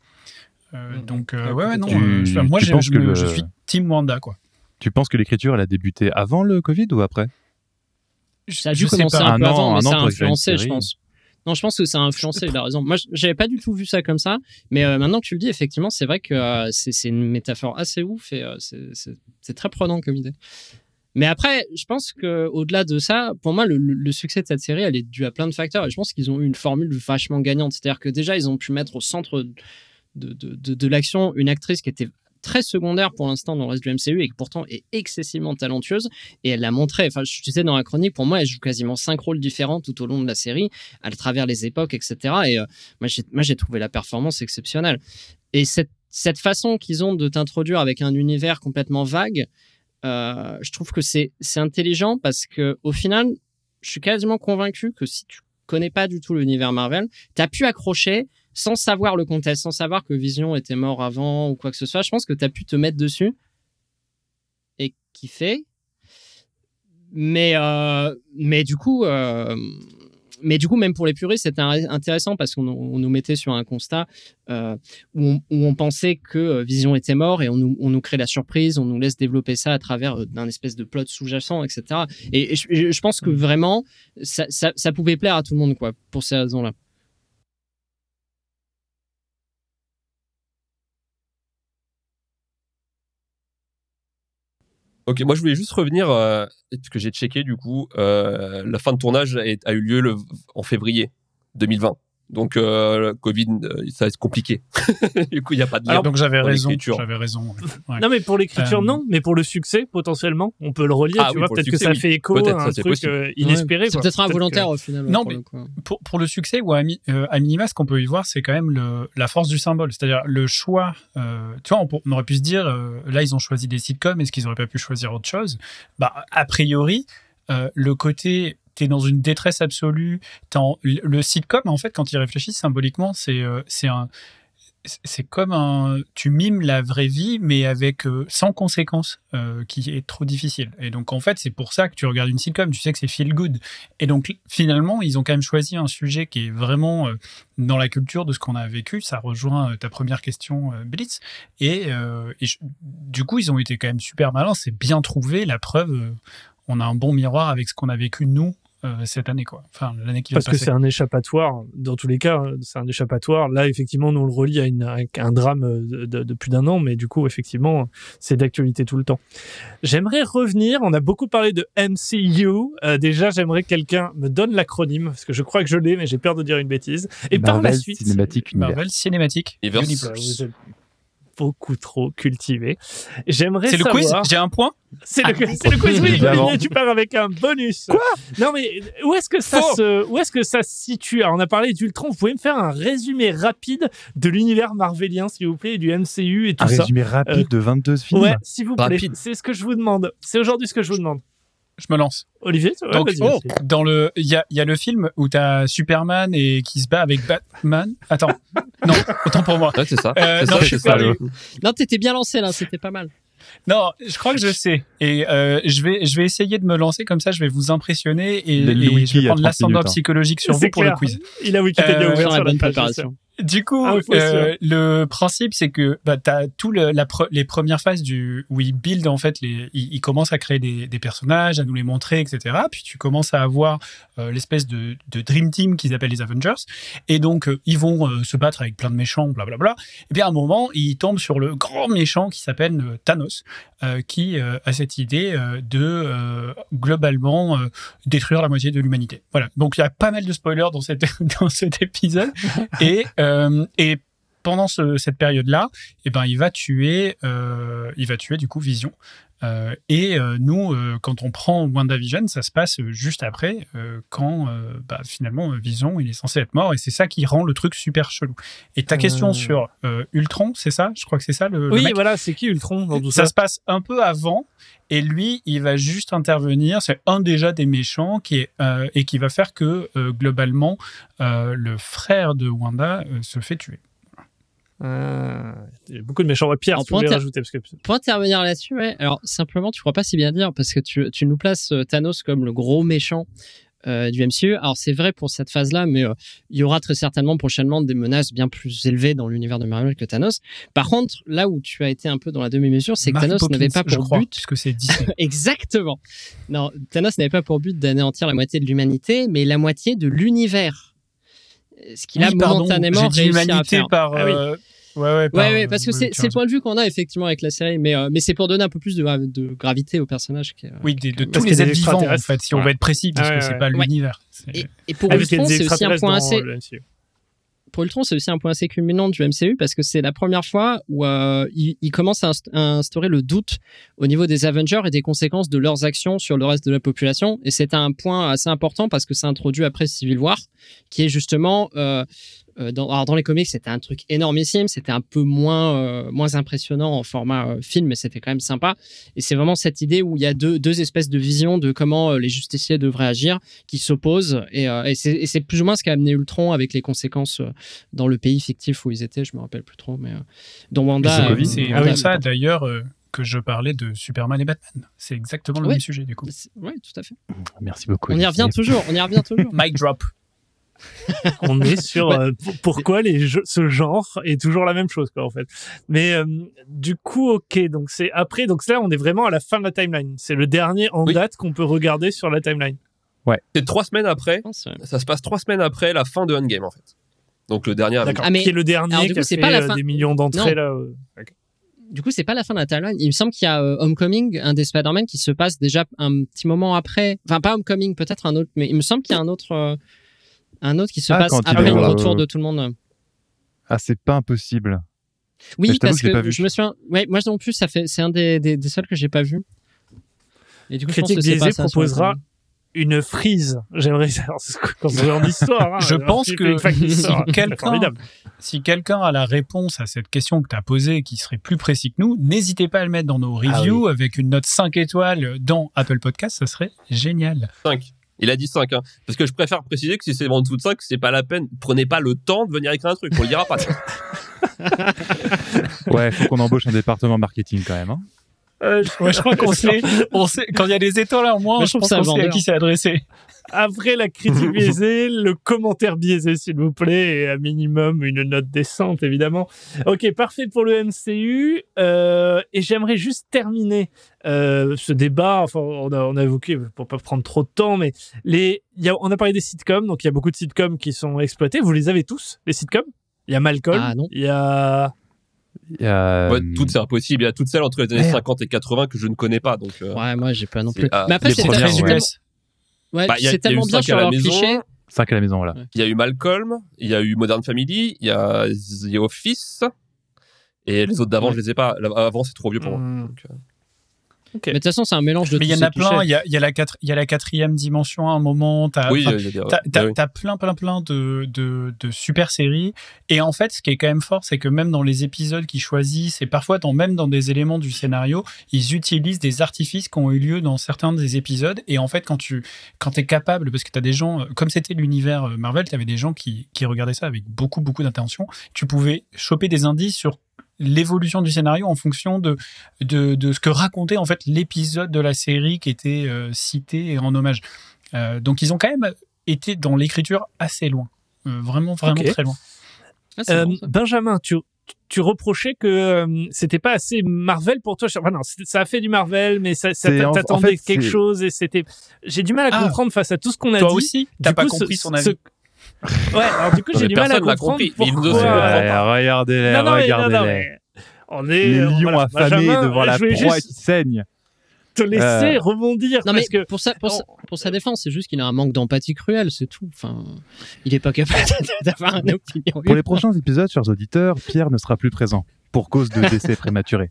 Speaker 2: Donc, moi, je suis Team Wanda, quoi.
Speaker 4: Tu penses que l'écriture, elle a débuté avant le Covid ou après ?
Speaker 5: Ça a dû commencer un peu avant, mais ça a influencé, je pense. Non, je pense que ça a influencé, il a raison. Moi, j'avais pas du tout vu ça comme ça, mais maintenant que tu le dis, effectivement, c'est vrai que c'est une métaphore assez ouf et c'est très prenant comme idée. Mais après, je pense qu'au-delà de ça, pour moi, le succès de cette série, elle est due à plein de facteurs, et je pense qu'ils ont eu une formule vachement gagnante. C'est-à-dire que déjà, ils ont pu mettre au centre de l'action une actrice qui était très secondaire pour l'instant dans le reste du MCU et qui pourtant est excessivement talentueuse, et elle l'a montré. Enfin, je disais dans la chronique, pour moi elle joue quasiment 5 rôles différents tout au long de la série à travers les époques, etc. Et moi j'ai trouvé la performance exceptionnelle, et cette façon qu'ils ont de t'introduire avec un univers complètement vague, je trouve que c'est intelligent, parce que au final je suis quasiment convaincu que si tu connais pas du tout l'univers Marvel, t'as pu accrocher sans savoir le contexte, sans savoir que Vision était mort avant ou quoi que ce soit. Je pense que tu as pu te mettre dessus et kiffer. Mais du coup, même pour les puristes, c'était intéressant, parce qu'on nous mettait sur un constat où on pensait que Vision était mort, et on nous crée la surprise, on nous laisse développer ça à travers d'un espèce de plot sous-jacent, etc. Et je pense que vraiment, ça pouvait plaire à tout le monde, quoi, pour ces raisons-là.
Speaker 3: Ok, moi je voulais juste revenir, parce que j'ai checké du coup, la fin de tournage a eu lieu en février 2020. Donc, le Covid, ça va être compliqué. Du coup, il n'y a pas de lien.
Speaker 2: Donc j'avais
Speaker 3: pour
Speaker 2: raison.
Speaker 3: l'écriture.
Speaker 2: J'avais raison. Ouais.
Speaker 1: Non, mais pour l'écriture, non, mais pour le succès, potentiellement, on peut le relier.
Speaker 3: Ah
Speaker 1: tu
Speaker 3: oui,
Speaker 1: vois,
Speaker 3: pour le
Speaker 1: peut-être que
Speaker 3: succès,
Speaker 1: ça
Speaker 3: oui.
Speaker 1: fait écho
Speaker 3: Peut-être,
Speaker 1: à
Speaker 3: ça,
Speaker 1: un
Speaker 3: c'est
Speaker 1: truc
Speaker 3: possible.
Speaker 1: inespéré.
Speaker 5: C'est
Speaker 1: quoi.
Speaker 5: peut-être involontaire
Speaker 1: que-
Speaker 5: au final.
Speaker 2: Non,
Speaker 5: pour
Speaker 2: mais-
Speaker 5: le coup.
Speaker 2: Pour le succès ou à minima, ce qu'on peut y voir, c'est quand même la force du symbole. C'est-à-dire le choix. Tu vois, on aurait pu se dire, là, ils ont choisi des sitcoms, est-ce qu'ils n'auraient pas pu choisir autre chose? Bah, a priori, le côté. T'es dans une détresse absolue. Le sitcom, en fait, quand il réfléchit symboliquement, c'est comme tu mimes la vraie vie, mais avec sans conséquences, qui est trop difficile. Et donc, en fait, c'est pour ça que tu regardes une sitcom, tu sais que c'est feel good. Et donc, finalement, ils ont quand même choisi un sujet qui est vraiment dans la culture de ce qu'on a vécu. Ça rejoint ta première question, Blitz. Du coup, ils ont été quand même super malins. C'est bien trouvé. La preuve, on a un bon miroir avec ce qu'on a vécu, nous, cette année, quoi. Enfin, l'année qui va
Speaker 1: Parce que
Speaker 2: passer.
Speaker 1: c'est un échappatoire. Dans tous les cas, c'est un échappatoire. Là, effectivement, nous on le relie à un drame de plus d'un an, mais du coup, effectivement, c'est d'actualité tout le temps. J'aimerais revenir. On a beaucoup parlé de MCU. Déjà, j'aimerais que quelqu'un me donne l'acronyme, parce que je crois que je l'ai, mais j'ai peur de dire une bêtise. Et par la
Speaker 4: Marvel
Speaker 1: suite,
Speaker 4: Cinematic Universe.
Speaker 2: Marvel Cinématique
Speaker 3: Universe.
Speaker 1: vous êtes beaucoup trop cultivé. J'aimerais
Speaker 2: C'est le
Speaker 1: savoir...
Speaker 2: quiz. J'ai un point.
Speaker 1: C'est le quiz, oui.
Speaker 4: Évidemment.
Speaker 1: Olivier, tu pars avec un bonus. Quoi? Non, mais où est-ce que ça se situe? Alors, on a parlé d'Ultron. Vous pouvez me faire un résumé rapide de l'univers marvelien, s'il vous plaît, et du MCU et tout
Speaker 4: Un
Speaker 1: ça?
Speaker 4: résumé rapide de 22 films.
Speaker 1: Ouais, s'il vous plaît.
Speaker 3: Rapide.
Speaker 1: C'est ce que je vous demande. C'est aujourd'hui ce que je vous demande.
Speaker 2: Je me lance.
Speaker 1: Olivier, ouais,
Speaker 2: Donc,
Speaker 1: vas-y, vas-y.
Speaker 2: il y a le film où t'as Superman et qui se bat avec Batman. Attends, non, autant pour moi.
Speaker 3: Ouais, c'est ça.
Speaker 2: Non,
Speaker 3: ça,
Speaker 2: je suis perdu.
Speaker 5: Non, t'étais bien lancé là, c'était pas mal.
Speaker 2: Non, je crois que je sais. Et je vais essayer de me lancer comme ça. Je vais vous impressionner et
Speaker 4: Le
Speaker 2: je
Speaker 4: wiki
Speaker 2: vais
Speaker 4: à
Speaker 2: prendre
Speaker 4: 30
Speaker 2: l'ascendant
Speaker 4: minutes, hein.
Speaker 2: psychologique sur
Speaker 1: C'est
Speaker 2: vous pour le
Speaker 1: clair.
Speaker 2: quiz.
Speaker 1: Il a Wikipédia
Speaker 2: Euh,
Speaker 1: ouvert
Speaker 5: Sur la
Speaker 1: sur la
Speaker 5: bonne
Speaker 1: page.
Speaker 5: préparation.
Speaker 2: Du coup,
Speaker 1: Ah, faut sûr.
Speaker 2: le principe, c'est que t'as les premières phases où il build, en fait, il commence à créer des personnages, à nous les montrer, etc. Puis tu commences à avoir l'espèce de Dream Team qu'ils appellent les Avengers. Et donc, ils vont se battre avec plein de méchants, blablabla. Et bien, à un moment, ils tombent sur le grand méchant qui s'appelle Thanos, qui a cette idée de globalement détruire la moitié de l'humanité. Voilà. Donc, il y a pas mal de spoilers dans cet épisode. Et pendant cette période-là, eh ben, il va tuer du coup Vision. Nous, quand on prend WandaVision, ça se passe juste après, quand finalement Vision il est censé être mort, et c'est ça qui rend le truc super chelou. Et ta question sur Ultron, c'est ça? Je crois que c'est ça le
Speaker 1: Oui,
Speaker 2: mec.
Speaker 1: voilà, c'est qui Ultron dans tout
Speaker 2: Ça
Speaker 1: ça?
Speaker 2: se passe un peu avant, et lui, il va juste intervenir. C'est un déjà des méchants et qui va faire que globalement, le frère de Wanda se fait tuer.
Speaker 1: Il y a beaucoup de méchants. Ouais, Pierre,
Speaker 5: Alors,
Speaker 1: tu voulais rajouter parce que...
Speaker 5: Pour intervenir là-dessus, ouais, alors simplement, tu crois pas si bien dire parce que tu nous places Thanos comme le gros méchant du MCU. Alors c'est vrai pour cette phase-là, mais il y aura très certainement prochainement des menaces bien plus élevées dans l'univers de Marvel que Thanos. Par contre, là où tu as été un peu dans la demi-mesure, c'est que
Speaker 2: Mary
Speaker 5: Thanos
Speaker 2: Poppins,
Speaker 5: n'avait pas
Speaker 2: je
Speaker 5: pour
Speaker 2: crois,
Speaker 5: but...
Speaker 2: puisque c'est Disney.
Speaker 5: Exactement. Non, Thanos n'avait pas pour but d'anéantir la moitié de l'humanité, mais la moitié de l'univers. Ce qu'il a
Speaker 2: Oui, pardon,
Speaker 5: momentanément
Speaker 2: j'ai dit
Speaker 5: réussi à
Speaker 2: humanité
Speaker 5: faire.
Speaker 2: par.
Speaker 1: Ah oui.
Speaker 5: Ouais, parce que c'est le point de vue qu'on a effectivement avec la série, mais c'est pour donner un peu plus de gravité au personnage.
Speaker 2: Oui, de
Speaker 1: Parce
Speaker 2: tous
Speaker 1: qu'il y a
Speaker 2: les
Speaker 1: des
Speaker 2: êtres vivants, en
Speaker 1: extraterrestres.
Speaker 2: fait, si on
Speaker 1: Ouais.
Speaker 2: veut être précis, parce
Speaker 1: Ah
Speaker 2: que
Speaker 1: ouais,
Speaker 2: c'est
Speaker 1: ouais.
Speaker 2: pas
Speaker 5: Ouais.
Speaker 2: l'univers.
Speaker 5: Et pour
Speaker 1: parce qu'il y a
Speaker 5: Ultron,
Speaker 1: des
Speaker 5: c'est aussi un
Speaker 1: extraterrestres
Speaker 5: point
Speaker 1: dans
Speaker 5: assez.
Speaker 1: le MCU.
Speaker 5: Pour Ultron, c'est aussi un point assez culminant du MCU parce que c'est la première fois où il commence à instaurer le doute au niveau des Avengers et des conséquences de leurs actions sur le reste de la population. Et c'est un point assez important parce que c'est introduit après Civil War, qui est justement dans les comics, c'était un truc énormissime, c'était un peu moins impressionnant en format film, mais c'était quand même sympa. Et c'est vraiment cette idée où il y a deux espèces de visions de comment les justiciers devraient agir qui s'opposent. Et c'est plus ou moins ce qu'a amené Ultron avec les conséquences dans le pays fictif où ils étaient, je me rappelle plus trop, mais dont Wanda.
Speaker 4: Covid.
Speaker 2: C'est
Speaker 1: Ah oui,
Speaker 2: pour ça, d'ailleurs, que je parlais de Superman et Batman. C'est exactement le
Speaker 5: Ouais.
Speaker 2: même sujet, du coup.
Speaker 5: Oui, tout à fait.
Speaker 4: Merci beaucoup.
Speaker 5: On y revient toujours.
Speaker 2: Mic drop.
Speaker 1: On est sur pourquoi ce genre est toujours la même chose, quoi, en fait. Mais du coup, ok, donc c'est après, donc là, on est vraiment à la fin de la timeline. C'est le dernier en
Speaker 3: Oui.
Speaker 1: date qu'on peut regarder sur la timeline.
Speaker 3: C'est 3 semaines après.
Speaker 5: Je pense,
Speaker 3: Ça se passe 3 semaines après la fin de Endgame, en fait. Donc le dernier Avenger.
Speaker 1: D'accord.
Speaker 5: Ah, mais-
Speaker 1: Qui est le dernier
Speaker 5: alors, du
Speaker 1: qui a
Speaker 5: coup, c'est
Speaker 1: fait
Speaker 5: pas la fin.
Speaker 1: des millions d'entrées,
Speaker 5: Non.
Speaker 1: là.
Speaker 5: Du coup, c'est pas la fin de la timeline. Il me semble qu'il y a Homecoming, un des Spider-Man, qui se passe déjà un petit moment après. Enfin, pas Homecoming, peut-être un autre, mais il me semble qu'il y a un autre. Un autre qui se
Speaker 4: Ah,
Speaker 5: passe
Speaker 4: quand il
Speaker 5: après
Speaker 3: est,
Speaker 5: le retour de tout le monde.
Speaker 4: Ah, c'est pas impossible. Mais
Speaker 5: Oui,
Speaker 4: je t'avoue
Speaker 5: parce
Speaker 4: que je l'ai pas
Speaker 5: que
Speaker 4: vu.
Speaker 5: je me souviens. Ouais, moi non plus, c'est un des seuls que j'ai pas vu. Et du coup, je pense
Speaker 1: Critique
Speaker 5: que c'est pas
Speaker 1: biaisée
Speaker 5: ça. sur le
Speaker 1: proposera
Speaker 5: thème.
Speaker 1: une frise. J'aimerais savoir quand on est en histoire. Hein,
Speaker 2: Je pense
Speaker 1: tu
Speaker 2: que
Speaker 1: fais une fac d'histoire.
Speaker 2: si quelqu'un-
Speaker 1: Formidable.
Speaker 2: Si quelqu'un a la réponse à cette question que tu as posée et qui serait plus précis que nous, n'hésitez pas à le mettre dans nos reviews avec une note 5 étoiles dans Apple Podcast, ça serait génial.
Speaker 3: 5. Il a dit 5, hein. Parce que je préfère préciser que si c'est en dessous de 5, c'est pas la peine. Prenez pas le temps de venir écrire un truc, on le dira pas.
Speaker 4: Ouais, faut qu'on embauche un département marketing quand même. Hein.
Speaker 2: Ouais, je crois qu'on sait, quand il y a des étoiles en moins,
Speaker 5: Mais
Speaker 2: je
Speaker 5: je trouve
Speaker 2: pense
Speaker 5: ça
Speaker 2: qu'on sait à
Speaker 5: vendeur.
Speaker 2: qui c'est adressé.
Speaker 1: Après la critique biaisée, le commentaire biaisé, s'il vous plaît, et à minimum une note décente, évidemment. Ok, parfait pour le MCU. Et j'aimerais juste terminer ce débat. Enfin, on a évoqué, pour pas prendre trop de temps, mais on a parlé des sitcoms, donc il y a beaucoup de sitcoms qui sont exploités. Vous les avez tous, les sitcoms? Il y a Malcolm,
Speaker 5: Ah, non.
Speaker 1: il y a...
Speaker 3: Ouais, toutes, c'est impossible. Il y a toutes celles entre les années
Speaker 4: Merde.
Speaker 3: 50 et 80 que je ne connais pas. Donc,
Speaker 5: Ouais, moi, j'ai pas non
Speaker 3: c'est-
Speaker 5: plus.
Speaker 3: ah,
Speaker 5: Mais après,
Speaker 4: les
Speaker 5: c'est
Speaker 4: premières,
Speaker 5: tellement,
Speaker 4: ouais.
Speaker 5: ouais,
Speaker 3: Bah, il y a
Speaker 5: c'est tellement
Speaker 3: eu
Speaker 5: bien
Speaker 3: 5
Speaker 5: sur
Speaker 3: à la
Speaker 5: leur
Speaker 3: maison.
Speaker 5: cliché.
Speaker 4: 5 à la maison, voilà.
Speaker 5: Ouais.
Speaker 3: Il y a eu Malcolm, il y a eu Modern Family, il y a The Office. Et les autres d'avant,
Speaker 5: Ouais.
Speaker 3: je les ai pas. Avant, c'est trop vieux pour moi.
Speaker 1: Hmm.
Speaker 3: Donc,
Speaker 1: Ok.
Speaker 5: Mais de toute façon, c'est un mélange de
Speaker 2: Mais il y
Speaker 5: tous
Speaker 2: en a
Speaker 5: ces clichés.
Speaker 2: plein, il y a la quatrième dimension à un moment,
Speaker 3: oui,
Speaker 2: enfin,
Speaker 3: il y a des-
Speaker 2: T'as
Speaker 3: oui.
Speaker 2: t'as plein de super séries. Et en fait, ce qui est quand même fort, c'est que même dans les épisodes qu'ils choisissent, et parfois même dans des éléments du scénario, ils utilisent des artifices qui ont eu lieu dans certains des épisodes. Et en fait, quand t'es capable, parce que t'as des gens, comme c'était l'univers Marvel, t'avais des gens qui regardaient ça avec beaucoup d'intention, tu pouvais choper des indices sur l'évolution du scénario en fonction de ce que racontait en fait l'épisode de la série qui était cité et en hommage. Donc ils ont quand même été dans l'écriture assez loin. Vraiment
Speaker 1: Ok.
Speaker 2: très loin.
Speaker 5: Ah, c'est marrant, ça.
Speaker 1: Benjamin, tu reprochais que c'était pas assez Marvel pour toi. Enfin, non, ça a fait du Marvel, mais
Speaker 4: En
Speaker 1: t'attendais
Speaker 4: fait,
Speaker 1: quelque
Speaker 4: c'est-
Speaker 1: chose et c'était. J'ai du mal à
Speaker 2: Ah.
Speaker 1: comprendre face à tout ce qu'on a
Speaker 2: Toi
Speaker 1: dit.
Speaker 2: aussi,
Speaker 1: Du
Speaker 2: t'as pas
Speaker 1: coup,
Speaker 2: compris son avis.
Speaker 1: Ouais, alors du coup,
Speaker 3: Non,
Speaker 1: j'ai
Speaker 3: mais
Speaker 1: du mal à
Speaker 3: personne l'a
Speaker 1: comprendre
Speaker 3: compris. Il nous
Speaker 1: pourquoi.
Speaker 3: aussi, on comprend
Speaker 4: Ouais,
Speaker 3: pas.
Speaker 4: regardez-les,
Speaker 1: Non, non, mais-
Speaker 4: regardez-les.
Speaker 1: non, mais on est
Speaker 4: Les lions
Speaker 1: voilà,
Speaker 4: affamés
Speaker 1: Benjamin,
Speaker 4: devant la
Speaker 1: je voulais
Speaker 4: proie
Speaker 1: juste
Speaker 4: qui saigne.
Speaker 1: te laisser rebondir
Speaker 5: Non, mais
Speaker 1: parce que
Speaker 5: pour sa défense, c'est juste qu'il a un manque d'empathie cruel, c'est tout. Enfin, il est pas capable d'avoir une opinion.
Speaker 4: Pour les prochains épisodes, chers auditeurs, Pierre ne sera plus présent pour cause de décès prématuré.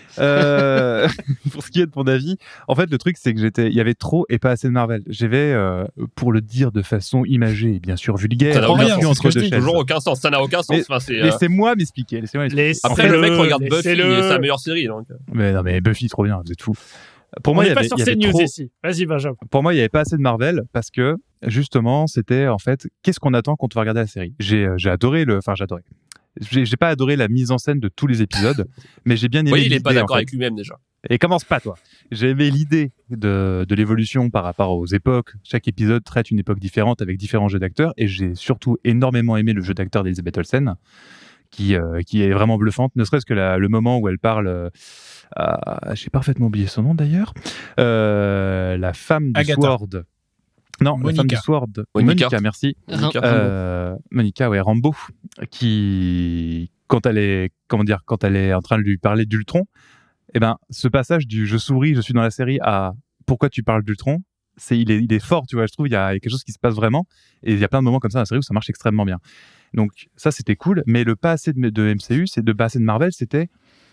Speaker 4: Pour ce qui est de mon avis, en fait, le truc, c'est que il y avait trop et pas assez de Marvel. J'avais, pour le dire de façon imagée et bien sûr vulgaire,
Speaker 3: Ça n'a
Speaker 2: aucun
Speaker 4: perdu
Speaker 2: sens, c'est ce
Speaker 4: entre
Speaker 2: que je
Speaker 4: deux
Speaker 2: dis.
Speaker 4: chaises.
Speaker 3: Toujours aucun sens. Ça n'a aucun sens.
Speaker 4: Mais-
Speaker 3: Enfin, c'est,
Speaker 4: Laissez-moi m'expliquer.
Speaker 3: Après, le mec regarde Buffy,
Speaker 1: laissez-le.
Speaker 3: et c'est la meilleure série. Donc.
Speaker 4: Mais non, mais Buffy, trop bien, vous êtes fous. Pour
Speaker 1: on
Speaker 4: moi, il
Speaker 1: n'est
Speaker 4: y
Speaker 1: pas
Speaker 4: avait,
Speaker 1: sur
Speaker 4: il y avait
Speaker 1: CNews
Speaker 4: trop-
Speaker 1: ici. Vas-y, Benjamin.
Speaker 4: Pour moi, il n'y avait pas assez de Marvel parce que justement, c'était en fait, qu'est-ce qu'on attend quand on va regarder la série. J'ai adoré j'ai adoré. J'ai pas adoré la mise en scène de tous les épisodes, mais j'ai bien aimé
Speaker 3: Oui, il est
Speaker 4: l'idée,
Speaker 3: pas d'accord
Speaker 4: en fait.
Speaker 3: avec lui-même déjà.
Speaker 4: Et commence pas, toi. J'ai aimé l'idée de l'évolution par rapport aux époques. Chaque épisode traite une époque différente avec différents jeux d'acteurs. Et j'ai surtout énormément aimé le jeu d'acteur d'Elizabeth Olsen, qui est vraiment bluffante. Ne serait-ce que le moment où elle parle... j'ai parfaitement oublié son nom d'ailleurs. La femme du
Speaker 2: Agatha.
Speaker 4: Sword. Non, la femme du
Speaker 2: Monica.
Speaker 4: Sword.
Speaker 3: Monica.
Speaker 4: Merci.
Speaker 3: Monica.
Speaker 4: Monica, ouais, Rambeau, qui, quand elle est en train de lui parler d'Ultron, eh ben, ce passage du je souris, je suis dans la série à pourquoi tu parles d'Ultron, il est fort, tu vois. Je trouve il y a quelque chose qui se passe vraiment, et il y a plein de moments comme ça dans la série où ça marche extrêmement bien. Donc ça, c'était cool, mais le pas assez de MCU, c'est de pas assez de Marvel, c'était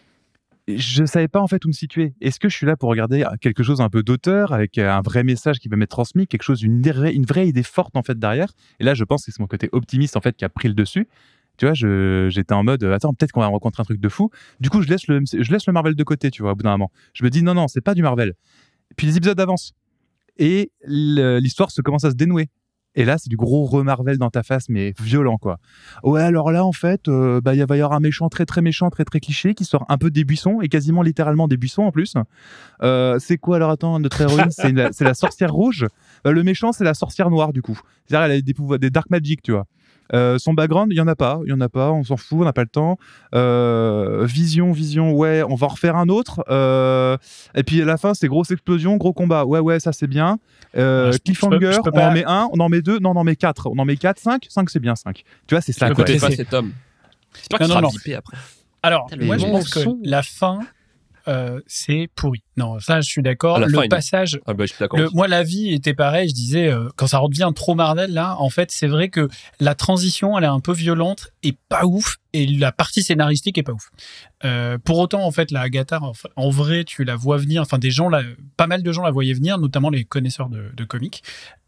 Speaker 4: je savais pas en fait où me situer. Est-ce que je suis là pour regarder quelque chose un peu d'auteur avec un vrai message qui va m'être transmis, quelque chose, une vraie idée forte en fait derrière. Et là, je pense que c'est mon côté optimiste en fait qui a pris le dessus. Tu vois, j'étais en mode attends, peut-être qu'on va rencontrer un truc de fou. Du coup, je laisse le Marvel de côté, tu vois. Au bout d'un moment, je me dis non, c'est pas du Marvel. Puis les épisodes avancent et l'histoire se commence à se dénouer. Et là, c'est du gros re-Marvel dans ta face, mais violent, quoi. Ouais, alors là, en fait, il va y avoir un méchant très, très méchant, très, très cliché, qui sort un peu des buissons, et quasiment littéralement des buissons, en plus. C'est quoi, alors, attends, notre héroïne, c'est la sorcière rouge. Le méchant, c'est la sorcière noire, du coup. C'est-à-dire, elle a des pouvoirs, des dark magic, tu vois. Son background, il y en a pas, on s'en fout, on n'a pas le temps. Vision, ouais, on va en refaire un autre. Et puis à la fin, c'est grosse explosion, gros combat. Ouais, ça c'est bien. Cliffhanger,
Speaker 2: je peux
Speaker 4: on
Speaker 2: pas-
Speaker 4: en met 1, on en met 2, non, on en met 4. On en met 4, 5 c'est bien 5. Tu vois, c'est ça.
Speaker 2: peux
Speaker 4: quoi.
Speaker 2: pas
Speaker 3: Écoutez
Speaker 2: laisser.
Speaker 3: pas cet homme. J'espère
Speaker 2: Non,
Speaker 3: qu'il
Speaker 2: non,
Speaker 3: sera
Speaker 2: non.
Speaker 3: bipé après.
Speaker 2: Alors,
Speaker 5: Putain, le
Speaker 2: moi, je pense que
Speaker 5: mensonge.
Speaker 2: la fin c'est pourri. Non, ça, je suis d'accord.
Speaker 3: À la fin,
Speaker 2: Le passage...
Speaker 3: Ah bah, je suis d'accord.
Speaker 2: Moi, la vie était pareil. Je disais, quand ça redevient trop Marvel, là, en fait, c'est vrai que la transition, elle est un peu violente et pas ouf. Et la partie scénaristique est pas ouf. Pour autant, en fait, la Agatha, en vrai, tu la vois venir. Enfin, pas mal de gens la voyaient venir, notamment les connaisseurs de comics.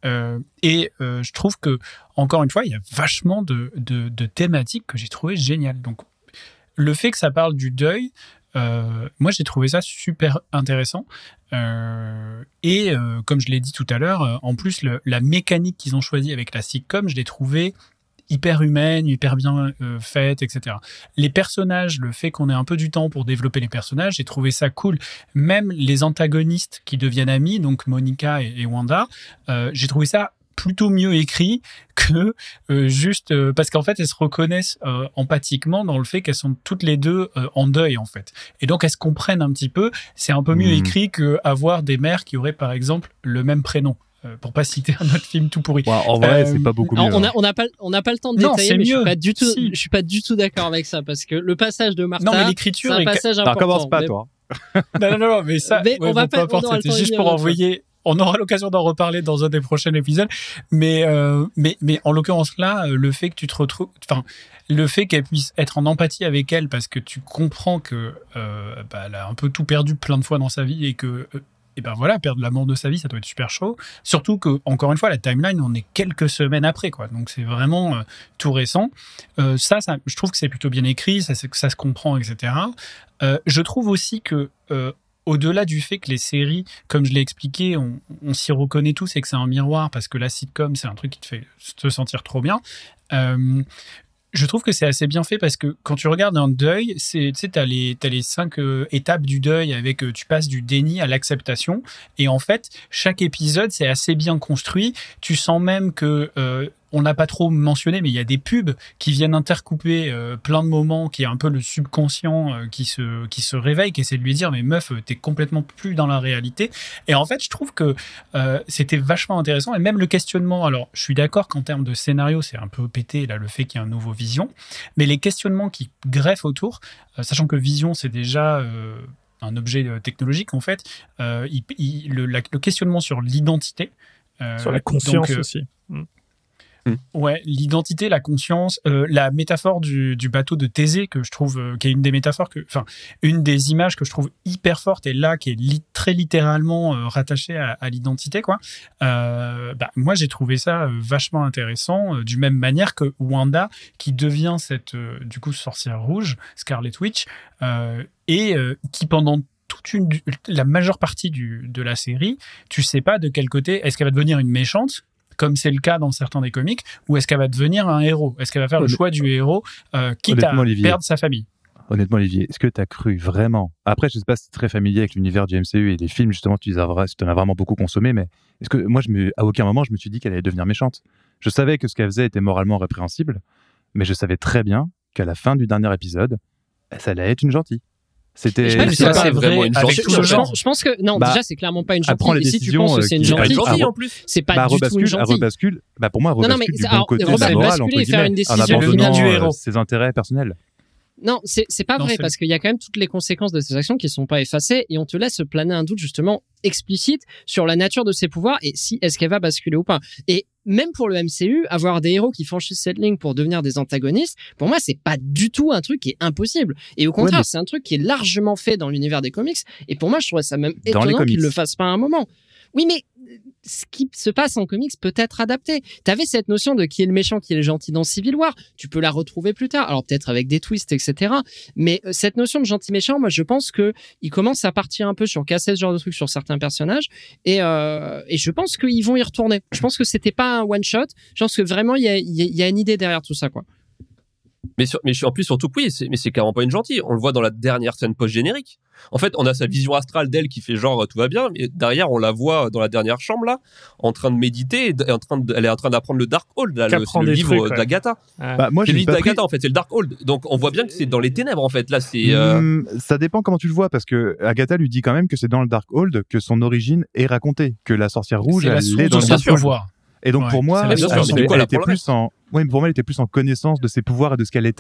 Speaker 2: Je trouve que, encore une fois, il y a vachement de thématiques que j'ai trouvé géniales. Donc, le fait que ça parle du deuil, moi, j'ai trouvé ça super intéressant. Comme je l'ai dit tout à l'heure, en plus, la mécanique qu'ils ont choisie avec la sitcom, je l'ai trouvée hyper humaine, hyper bien faite, etc. Les personnages, le fait qu'on ait un peu du temps pour développer les personnages, j'ai trouvé ça cool. Même les antagonistes qui deviennent amis, donc Monica et Wanda, j'ai trouvé ça plutôt mieux écrit que juste parce qu'en fait elles se reconnaissent empathiquement dans le fait qu'elles sont toutes les deux en deuil en fait, et donc elles se comprennent un petit peu. C'est un peu mieux écrit que avoir des mères qui auraient par exemple le même prénom. Pour pas citer un autre film tout pourri.
Speaker 4: Ouais, en vrai, c'est pas beaucoup mieux.
Speaker 5: On n'a pas le temps de
Speaker 2: Non,
Speaker 5: détailler,
Speaker 2: c'est
Speaker 5: mais
Speaker 2: mieux.
Speaker 5: je suis pas du tout d'accord avec ça, parce que le passage de Martha,
Speaker 2: Non, mais l'écriture
Speaker 5: c'est un passage important.
Speaker 4: Commence pas,
Speaker 5: mais-
Speaker 4: toi.
Speaker 2: Non, mais ça,
Speaker 5: Mais on va
Speaker 2: peu
Speaker 5: pas-
Speaker 2: importe,
Speaker 5: on aura le
Speaker 2: c'était
Speaker 5: temps d'y
Speaker 2: juste
Speaker 5: venir
Speaker 2: pour
Speaker 5: une fois.
Speaker 2: envoyer. On aura l'occasion d'en reparler dans un des prochains épisodes, mais en l'occurrence là, le fait que tu te retrouves, enfin, le fait qu'elle puisse être en empathie avec elle parce que tu comprends que elle a un peu tout perdu plein de fois dans sa vie et que et ben voilà, perdre l'amour de sa vie, ça doit être super chaud. Surtout que, encore une fois, la timeline, on est quelques semaines après, quoi. Donc c'est vraiment tout récent. Ça, je trouve que c'est plutôt bien écrit, ça se comprend, etc. Je trouve aussi que au-delà du fait que les séries, comme je l'ai expliqué, on s'y reconnaît tous et que c'est un miroir parce que la sitcom, c'est un truc qui te fait te sentir trop bien. Je trouve que c'est assez bien fait parce que quand tu regardes un deuil, tu sais, t'as les 5 étapes du deuil avec tu passes du déni à l'acceptation, et en fait chaque épisode c'est assez bien construit. Tu sens même que on n'a pas trop mentionné, mais il y a des pubs qui viennent intercouper plein de moments, qui est un peu le subconscient qui se réveille, qui essaie de lui dire mais meuf, t'es complètement plus dans la réalité. Et en fait je trouve que c'était vachement intéressant, et même le questionnement, alors je suis d'accord qu'en termes de scénario c'est un peu pété là, le fait qu'il y ait un nouveau Vision, mais les questionnements qui greffent autour, sachant que Vision c'est déjà un objet technologique en fait, le questionnement sur l'identité,
Speaker 1: Sur la conscience
Speaker 2: donc,
Speaker 1: aussi.
Speaker 2: ouais, l'identité, la conscience, la métaphore du bateau de Thésée, que je trouve qui est une des métaphores une des images que je trouve hyper forte, et là qui est très littéralement rattachée à l'identité, quoi. Moi j'ai trouvé ça vachement intéressant, du même manière que Wanda qui devient cette du coup sorcière rouge, Scarlet Witch, et qui pendant la majeure partie de la série, tu sais pas de quel côté est-ce qu'elle va devenir une méchante, comme c'est le cas dans certains des comics, ou est-ce qu'elle va devenir un héros? Est-ce qu'elle va faire le choix du héros, quitte à perdre sa famille?
Speaker 4: Honnêtement, Olivier, est-ce que tu as cru vraiment? Après, je ne sais pas si tu es très familier avec l'univers du MCU et les films, justement, tu en as vraiment beaucoup consommé, mais est-ce que moi, à aucun moment, je me suis dit qu'elle allait devenir méchante? Je savais que ce qu'elle faisait était moralement répréhensible, mais je savais très bien qu'à la fin du dernier épisode, ça allait être une gentille.
Speaker 5: Je
Speaker 3: C'est pas vraiment une gentille.
Speaker 5: Je pense que non, déjà c'est clairement pas une
Speaker 4: elle prend
Speaker 5: gentille.
Speaker 4: les
Speaker 5: Et si tu
Speaker 4: décisions,
Speaker 5: penses que c'est une
Speaker 3: Elle est
Speaker 5: gentille,
Speaker 3: gentille en plus.
Speaker 5: c'est pas du tout une
Speaker 4: Elle
Speaker 5: gentille.
Speaker 4: rebascule. Pour moi, elle
Speaker 5: Non, mais
Speaker 4: rebascule du
Speaker 5: alors,
Speaker 4: bon côté de la morale, entre
Speaker 5: rebasculer et faire une
Speaker 4: guillemets, en
Speaker 5: décision
Speaker 4: abandonnant
Speaker 2: du héros.
Speaker 4: ses intérêts personnels.
Speaker 5: Non, c'est pas
Speaker 2: Non,
Speaker 5: vrai,
Speaker 2: c'est-
Speaker 5: parce qu'il y a quand même toutes les conséquences de ces actions qui sont pas effacées, et on te laisse planer un doute justement explicite sur la nature de ses pouvoirs et si est-ce qu'elle va basculer ou pas. Et même pour le MCU, avoir des héros qui franchissent cette ligne pour devenir des antagonistes, pour moi, c'est pas du tout un truc qui est impossible. Et au contraire,
Speaker 4: mais-
Speaker 5: c'est un truc qui est largement fait dans l'univers des comics. Et pour moi, je trouverais ça même
Speaker 4: Dans les
Speaker 5: étonnant
Speaker 4: comics.
Speaker 5: qu'ils le fassent pas à un moment. Oui, mais ce qui se passe en comics peut être adapté. T'avais cette notion de qui est le méchant, qui est le gentil dans Civil War. Tu peux la retrouver plus tard. Alors peut-être avec des twists, etc. Mais cette notion de gentil-méchant, moi, je pense que il commence à partir un peu sur casser ce genre de trucs sur certains personnages. Et je pense qu'ils vont y retourner. Je pense que c'était pas un one-shot. Je pense que vraiment, il y a une idée derrière tout ça, quoi.
Speaker 3: Mais en plus, surtout, oui, mais c'est carrément pas une gentille. On le voit dans la dernière scène post-générique. En fait, on a sa vision astrale d'elle qui fait genre tout va bien, mais derrière, on la voit dans la dernière chambre, là, en train de méditer, et elle est en train d'apprendre le Darkhold, là,
Speaker 1: Qu'apprend
Speaker 3: c'est le
Speaker 1: des
Speaker 3: livre
Speaker 1: trucs, ouais.
Speaker 3: d'Agatha.
Speaker 4: Moi,
Speaker 3: C'est
Speaker 4: je
Speaker 3: le
Speaker 4: l'ai
Speaker 3: livre
Speaker 4: pas pris.
Speaker 3: d'Agatha, en fait, c'est le Darkhold. Donc, on voit bien que c'est dans les ténèbres, en fait. Là, c'est.
Speaker 4: Ça dépend comment tu le vois, parce que Agatha lui dit quand même que c'est dans le Darkhold que son origine est racontée, que la sorcière rouge,
Speaker 2: C'est la
Speaker 4: elle
Speaker 2: source
Speaker 4: est dans
Speaker 2: de
Speaker 4: le
Speaker 2: son
Speaker 3: sûr.
Speaker 4: Darkhold.
Speaker 2: pouvoir.
Speaker 4: Et donc
Speaker 2: Ouais,
Speaker 4: pour moi,
Speaker 2: c'est la
Speaker 3: bien
Speaker 4: elle,
Speaker 3: sûr, mais du coup, elle
Speaker 4: elle
Speaker 3: apprend
Speaker 4: était
Speaker 3: le
Speaker 4: plus en, ouais, pour moi, elle était plus en connaissance de ses pouvoirs et de ce qu'elle était,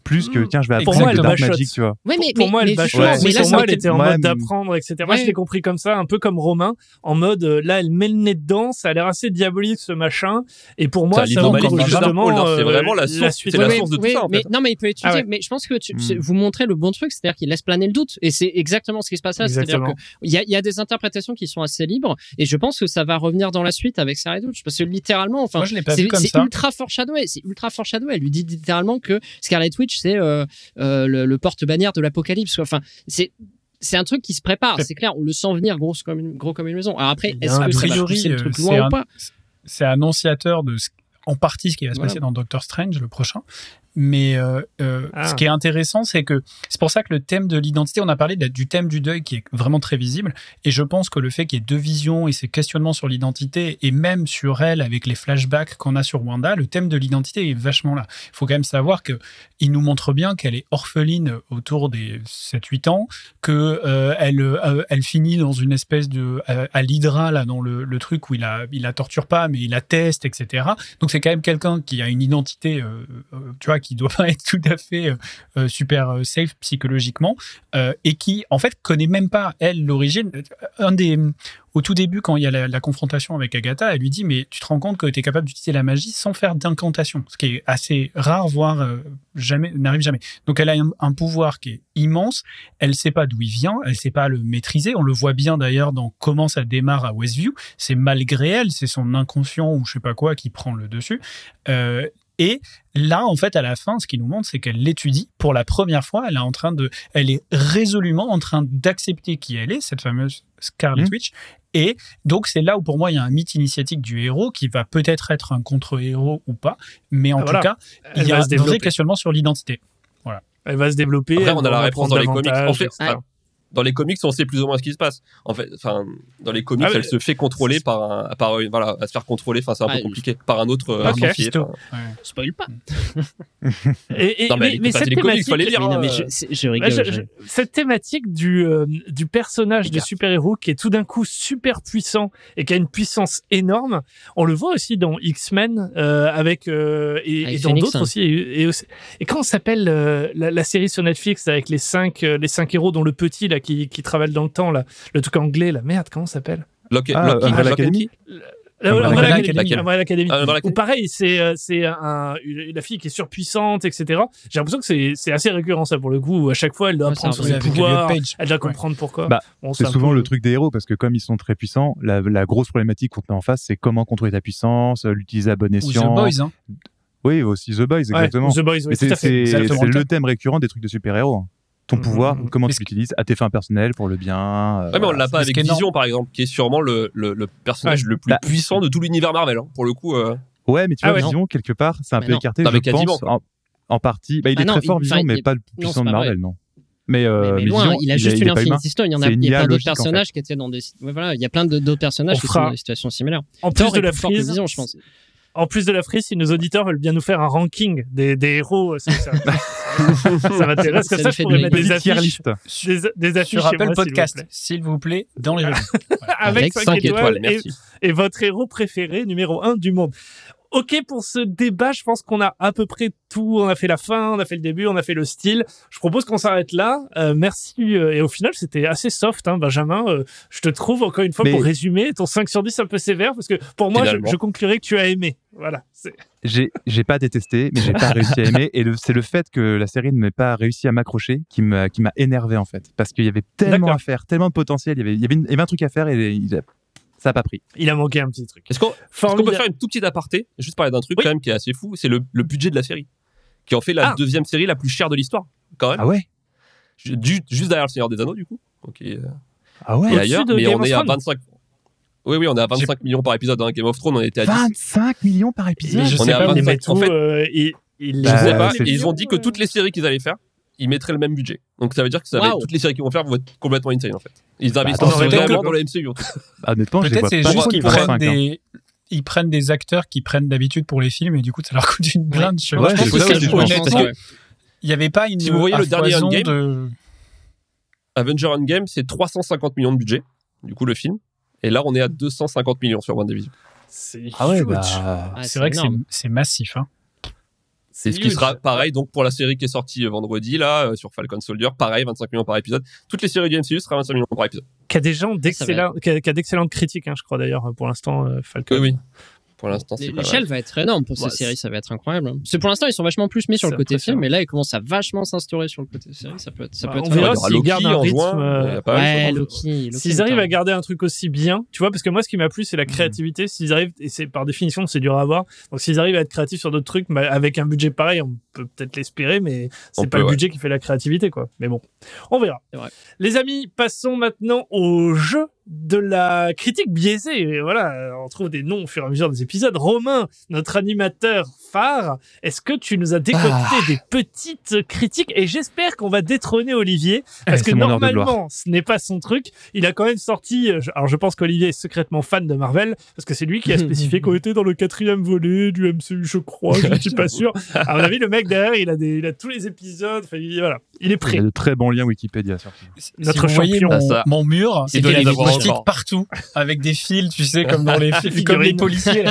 Speaker 4: plus que tiens, je vais
Speaker 1: Pour
Speaker 4: apprendre
Speaker 1: moi,
Speaker 4: le
Speaker 1: elle
Speaker 4: Dark
Speaker 1: bachote.
Speaker 4: Magic, tu vois.
Speaker 5: Ouais,
Speaker 1: Pour moi, elle
Speaker 5: justement,
Speaker 1: bachote.
Speaker 5: mais là,
Speaker 1: Pour moi,
Speaker 5: c'est
Speaker 1: elle était en
Speaker 4: Ouais,
Speaker 1: mode d'apprendre, etc. Moi, je
Speaker 5: Ouais.
Speaker 1: l'ai compris comme ça, un peu comme Romain, en mode là, elle met le nez dedans, ça a l'air assez diabolique ce machin. Et pour moi,
Speaker 3: C'est un
Speaker 1: ça
Speaker 3: livre
Speaker 1: ouvre
Speaker 3: maléfique de
Speaker 1: justement
Speaker 3: Dark Hall, c'est vraiment la source,
Speaker 1: suite.
Speaker 3: c'est la source de tout ça, en
Speaker 5: mais,
Speaker 3: fait.
Speaker 5: non, mais il peut étudier.
Speaker 1: Ah ouais.
Speaker 5: Mais je pense que vous montrez le bon truc, c'est-à-dire qu'il laisse planer le doute. Et c'est exactement ce qui se passe là. C'est-à-dire
Speaker 1: Exactement.
Speaker 5: qu'il y a des interprétations qui sont assez libres. Et je pense que ça va revenir dans la suite avec Sarah Douche. Parce que littéralement, enfin,
Speaker 2: Moi, je l'ai pas vu comme
Speaker 5: c'est
Speaker 2: ça.
Speaker 5: ultra foreshadowé. C'est ultra foreshadowé. Elle lui dit littéralement que Scarlet Witch, c'est le porte-bannière de l'apocalypse. Enfin, c'est un truc qui se prépare. C'est clair. On le sent venir gros comme une maison. Alors après,
Speaker 1: Bien,
Speaker 5: est-ce
Speaker 1: a
Speaker 5: que ça va
Speaker 2: priori,
Speaker 5: pousser le truc
Speaker 2: c'est
Speaker 5: loin ou pas?
Speaker 2: C'est annonciateur en partie ce qui va se
Speaker 5: Voilà.
Speaker 2: passer dans Doctor Strange, le prochain. Mais ce qui est intéressant, c'est que c'est pour ça que le thème de l'identité, on a parlé du thème du deuil qui est vraiment très visible. Et je pense que le fait qu'il y ait deux visions et ces questionnements sur l'identité, et même sur elle, avec les flashbacks qu'on a sur Wanda, le thème de l'identité est vachement là. Il faut quand même savoir qu'il nous montre bien qu'elle est orpheline autour des 7-8 ans, elle finit dans une espèce de... à l'Hydra, là, dans le truc où il la torture pas, mais il la teste, etc. Donc c'est quand même quelqu'un qui a une identité, tu vois, qui doit pas être tout à fait super safe psychologiquement, et qui, en fait, connaît même pas, elle, l'origine. Au tout début, quand il y a la confrontation avec Agatha, elle lui dit « Mais tu te rends compte que tu es capable d'utiliser la magie sans faire d'incantation ?» Ce qui est assez rare, voire n'arrive jamais. Donc, elle a un pouvoir qui est immense. Elle sait pas d'où il vient. Elle sait pas le maîtriser. On le voit bien, d'ailleurs, dans comment ça démarre à Westview. C'est malgré elle, c'est son inconscient ou je sais pas quoi qui prend le dessus. Et là, en fait, à la fin, ce qu'il nous montre, c'est qu'elle l'étudie pour la première fois. Elle est résolument en train d'accepter qui elle est, cette fameuse Scarlet Witch. Et donc, c'est là où, pour moi, il y a un mythe initiatique du héros qui va peut-être être un contre-héros ou pas. Mais en tout cas, il y a un vrai questionnement sur l'identité. Voilà.
Speaker 1: Elle va se développer.
Speaker 3: Après, on a la réponse dans les
Speaker 1: davantage,
Speaker 3: comics. En fait,
Speaker 1: etc.
Speaker 3: dans les comics, on sait plus ou moins ce qui se passe. En fait, dans les comics, elle se fait contrôler voilà, à se faire contrôler. Enfin, c'est un peu compliqué par un autre associé.
Speaker 5: Spoil pas.
Speaker 3: Non, mais
Speaker 1: cette
Speaker 3: les comics, il faut les lire.
Speaker 5: Non, mais je rigole.
Speaker 1: Cette thématique du personnage de super-héros qui est tout d'un coup super puissant et qui a une puissance énorme, on le voit aussi dans X-Men avec dans
Speaker 5: Phoenix,
Speaker 1: d'autres aussi. Et comment s'appelle la série sur Netflix avec les cinq héros, dont le petit là qui travaille dans le temps là, le truc anglais là, merde, comment ça s'appelle?
Speaker 4: Umbrella Academy.
Speaker 1: Umbrella Academy. Ou pareil, c'est la fille qui est surpuissante, etc. J'ai l'impression que c'est assez récurrent ça pour le coup. Où à chaque fois, elle doit apprendre sur ses pouvoirs, elle doit comprendre pourquoi.
Speaker 4: C'est souvent le truc des héros parce que comme ils sont très puissants, la grosse problématique qu'on te met en face, c'est comment contrôler ta puissance, l'utiliser à bon escient.
Speaker 2: Ou The Boys, hein.
Speaker 4: Oui, aussi The Boys, exactement.
Speaker 1: The Boys, oui, tout à fait.
Speaker 4: C'est le thème récurrent des trucs de super-héros. Ton pouvoir, comment tu l'utilises à tes fins personnelles pour le bien.
Speaker 3: Ouais, mais on l'a pas avec Vision, par exemple, qui est sûrement le personnage le plus puissant de tout l'univers Marvel, hein, pour le coup.
Speaker 4: Ouais, mais tu vois, Vision, quelque part, c'est un peu écarté, je pense, en partie. Il est très fort, Vision, mais pas le plus puissant de Marvel, non. Mais
Speaker 5: loin, il a juste une Infinity Stone. Il y a plein d'autres
Speaker 4: logique,
Speaker 5: personnages qui étaient dans des. Voilà, il y a plein d'autres personnages qui sont dans des situations similaires.
Speaker 1: En plus de la
Speaker 5: frise, Vision, je pense.
Speaker 1: En plus de la frise, si nos auditeurs veulent bien nous faire un ranking des héros, ça m'intéresse. Comme ça, je pourrais mettre des affiches. Des affiches.
Speaker 2: Je rappelle podcast, s'il vous plaît, dans les reviews.
Speaker 1: Avec 5 étoiles,
Speaker 3: merci.
Speaker 1: Et votre héros préféré, numéro 1 du monde. Ok, pour ce débat, je pense qu'on a à peu près tout. On a fait la fin, on a fait le début, on a fait le style. Je propose qu'on s'arrête là. Merci. Et au final, c'était assez soft, hein, Benjamin. Je te trouve, encore une fois, pour résumer, ton 5 sur 10 un peu sévère, parce que pour moi, je conclurai que tu as aimé. Voilà.
Speaker 4: J'ai pas détesté, mais j'ai pas réussi à aimer. Et c'est le fait que la série ne m'ait pas réussi à m'accrocher qui m'a énervé, en fait. Parce qu'il y avait tellement à faire, tellement de potentiel. Il y avait un truc à faire et ça n'a pas pris.
Speaker 1: Il a manqué un petit truc.
Speaker 3: Est-ce qu'on peut faire une toute petite aparté, juste parler d'un truc quand même qui est assez fou, c'est le budget de la série, qui en fait la deuxième série la plus chère de l'histoire, quand même.
Speaker 4: Ah ouais.
Speaker 3: Juste derrière le Seigneur des Anneaux, du coup. Okay.
Speaker 4: Ah ouais.
Speaker 3: Et ailleurs, mais on est à 25. Oui, on est à 25 millions par épisode. Hein. Game of Thrones, on était à 10.
Speaker 4: 25 millions par épisode.
Speaker 3: On est à 25. En fait,
Speaker 1: je
Speaker 3: sais pas. Et ils ont dit que toutes les séries qu'ils allaient faire, ils mettraient le même budget. Donc ça veut dire que toutes les séries qu'ils vont faire vont être complètement insane, en fait. Ils investissent vraiment dans le MCU.
Speaker 4: Honnêtement,
Speaker 2: peut-être c'est juste qu'ils prennent des acteurs qui prennent d'habitude pour les films et du coup ça leur coûte une blinde. Je pense que il n'y avait pas une.
Speaker 3: Si vous voyez le dernier Endgame, Avenger Endgame, c'est 350 millions de budget, du coup le film. Et là, on est à 250 millions sur WandaVision.
Speaker 1: C'est
Speaker 2: c'est vrai que c'est massif. Hein.
Speaker 3: C'est ce qui sera pareil donc pour la série qui est sortie vendredi là sur Falcon Soldier, pareil 25 millions par épisode. Toutes les séries du MCU sera 25 millions par épisode.
Speaker 1: Qui a des gens qui a d'excellentes critiques, je crois d'ailleurs pour l'instant Falcon.
Speaker 3: Oui. Pour l'instant, c'est
Speaker 5: l'échelle va être énorme pour cette série, ça va être incroyable. Parce que pour l'instant, ils sont vachement plus mis sur le côté film, mais là, ils commencent à vachement s'instaurer sur le côté série. Ça peut être.
Speaker 1: On verra s'ils gardent un rythme.
Speaker 5: Loki.
Speaker 1: S'ils arrivent à garder un truc aussi bien, tu vois, parce que moi, ce qui m'a plu, c'est la créativité. S'ils arrivent, et c'est par définition, c'est dur à voir. Donc, s'ils arrivent à être créatifs sur d'autres trucs, avec un budget pareil, on peut peut-être l'espérer, mais c'est pas le budget qui fait la créativité, quoi. Mais bon, on verra. Les amis, passons maintenant au jeu de la critique biaisée. Et voilà, on trouve des noms au fur et à mesure des épisodes. Romain, notre animateur phare, est-ce que tu nous as décocté des petites critiques? Et j'espère qu'on va détrôner Olivier, parce que normalement, ce n'est pas son truc. Il a quand même sorti... Alors, je pense qu'Olivier est secrètement fan de Marvel, parce que c'est lui qui a spécifié qu'on était dans le 4e volet du MCU, je crois. Je ne suis pas sûr. À mon avis, le mec derrière, il a tous les épisodes. Enfin, voilà, il est prêt.
Speaker 4: Il a de très bons liens Wikipédia, surtout.
Speaker 2: Notre champion. Mon mur, c'est qu'il y a des post-it partout, avec des fils, tu sais, comme dans les films, comme les policiers.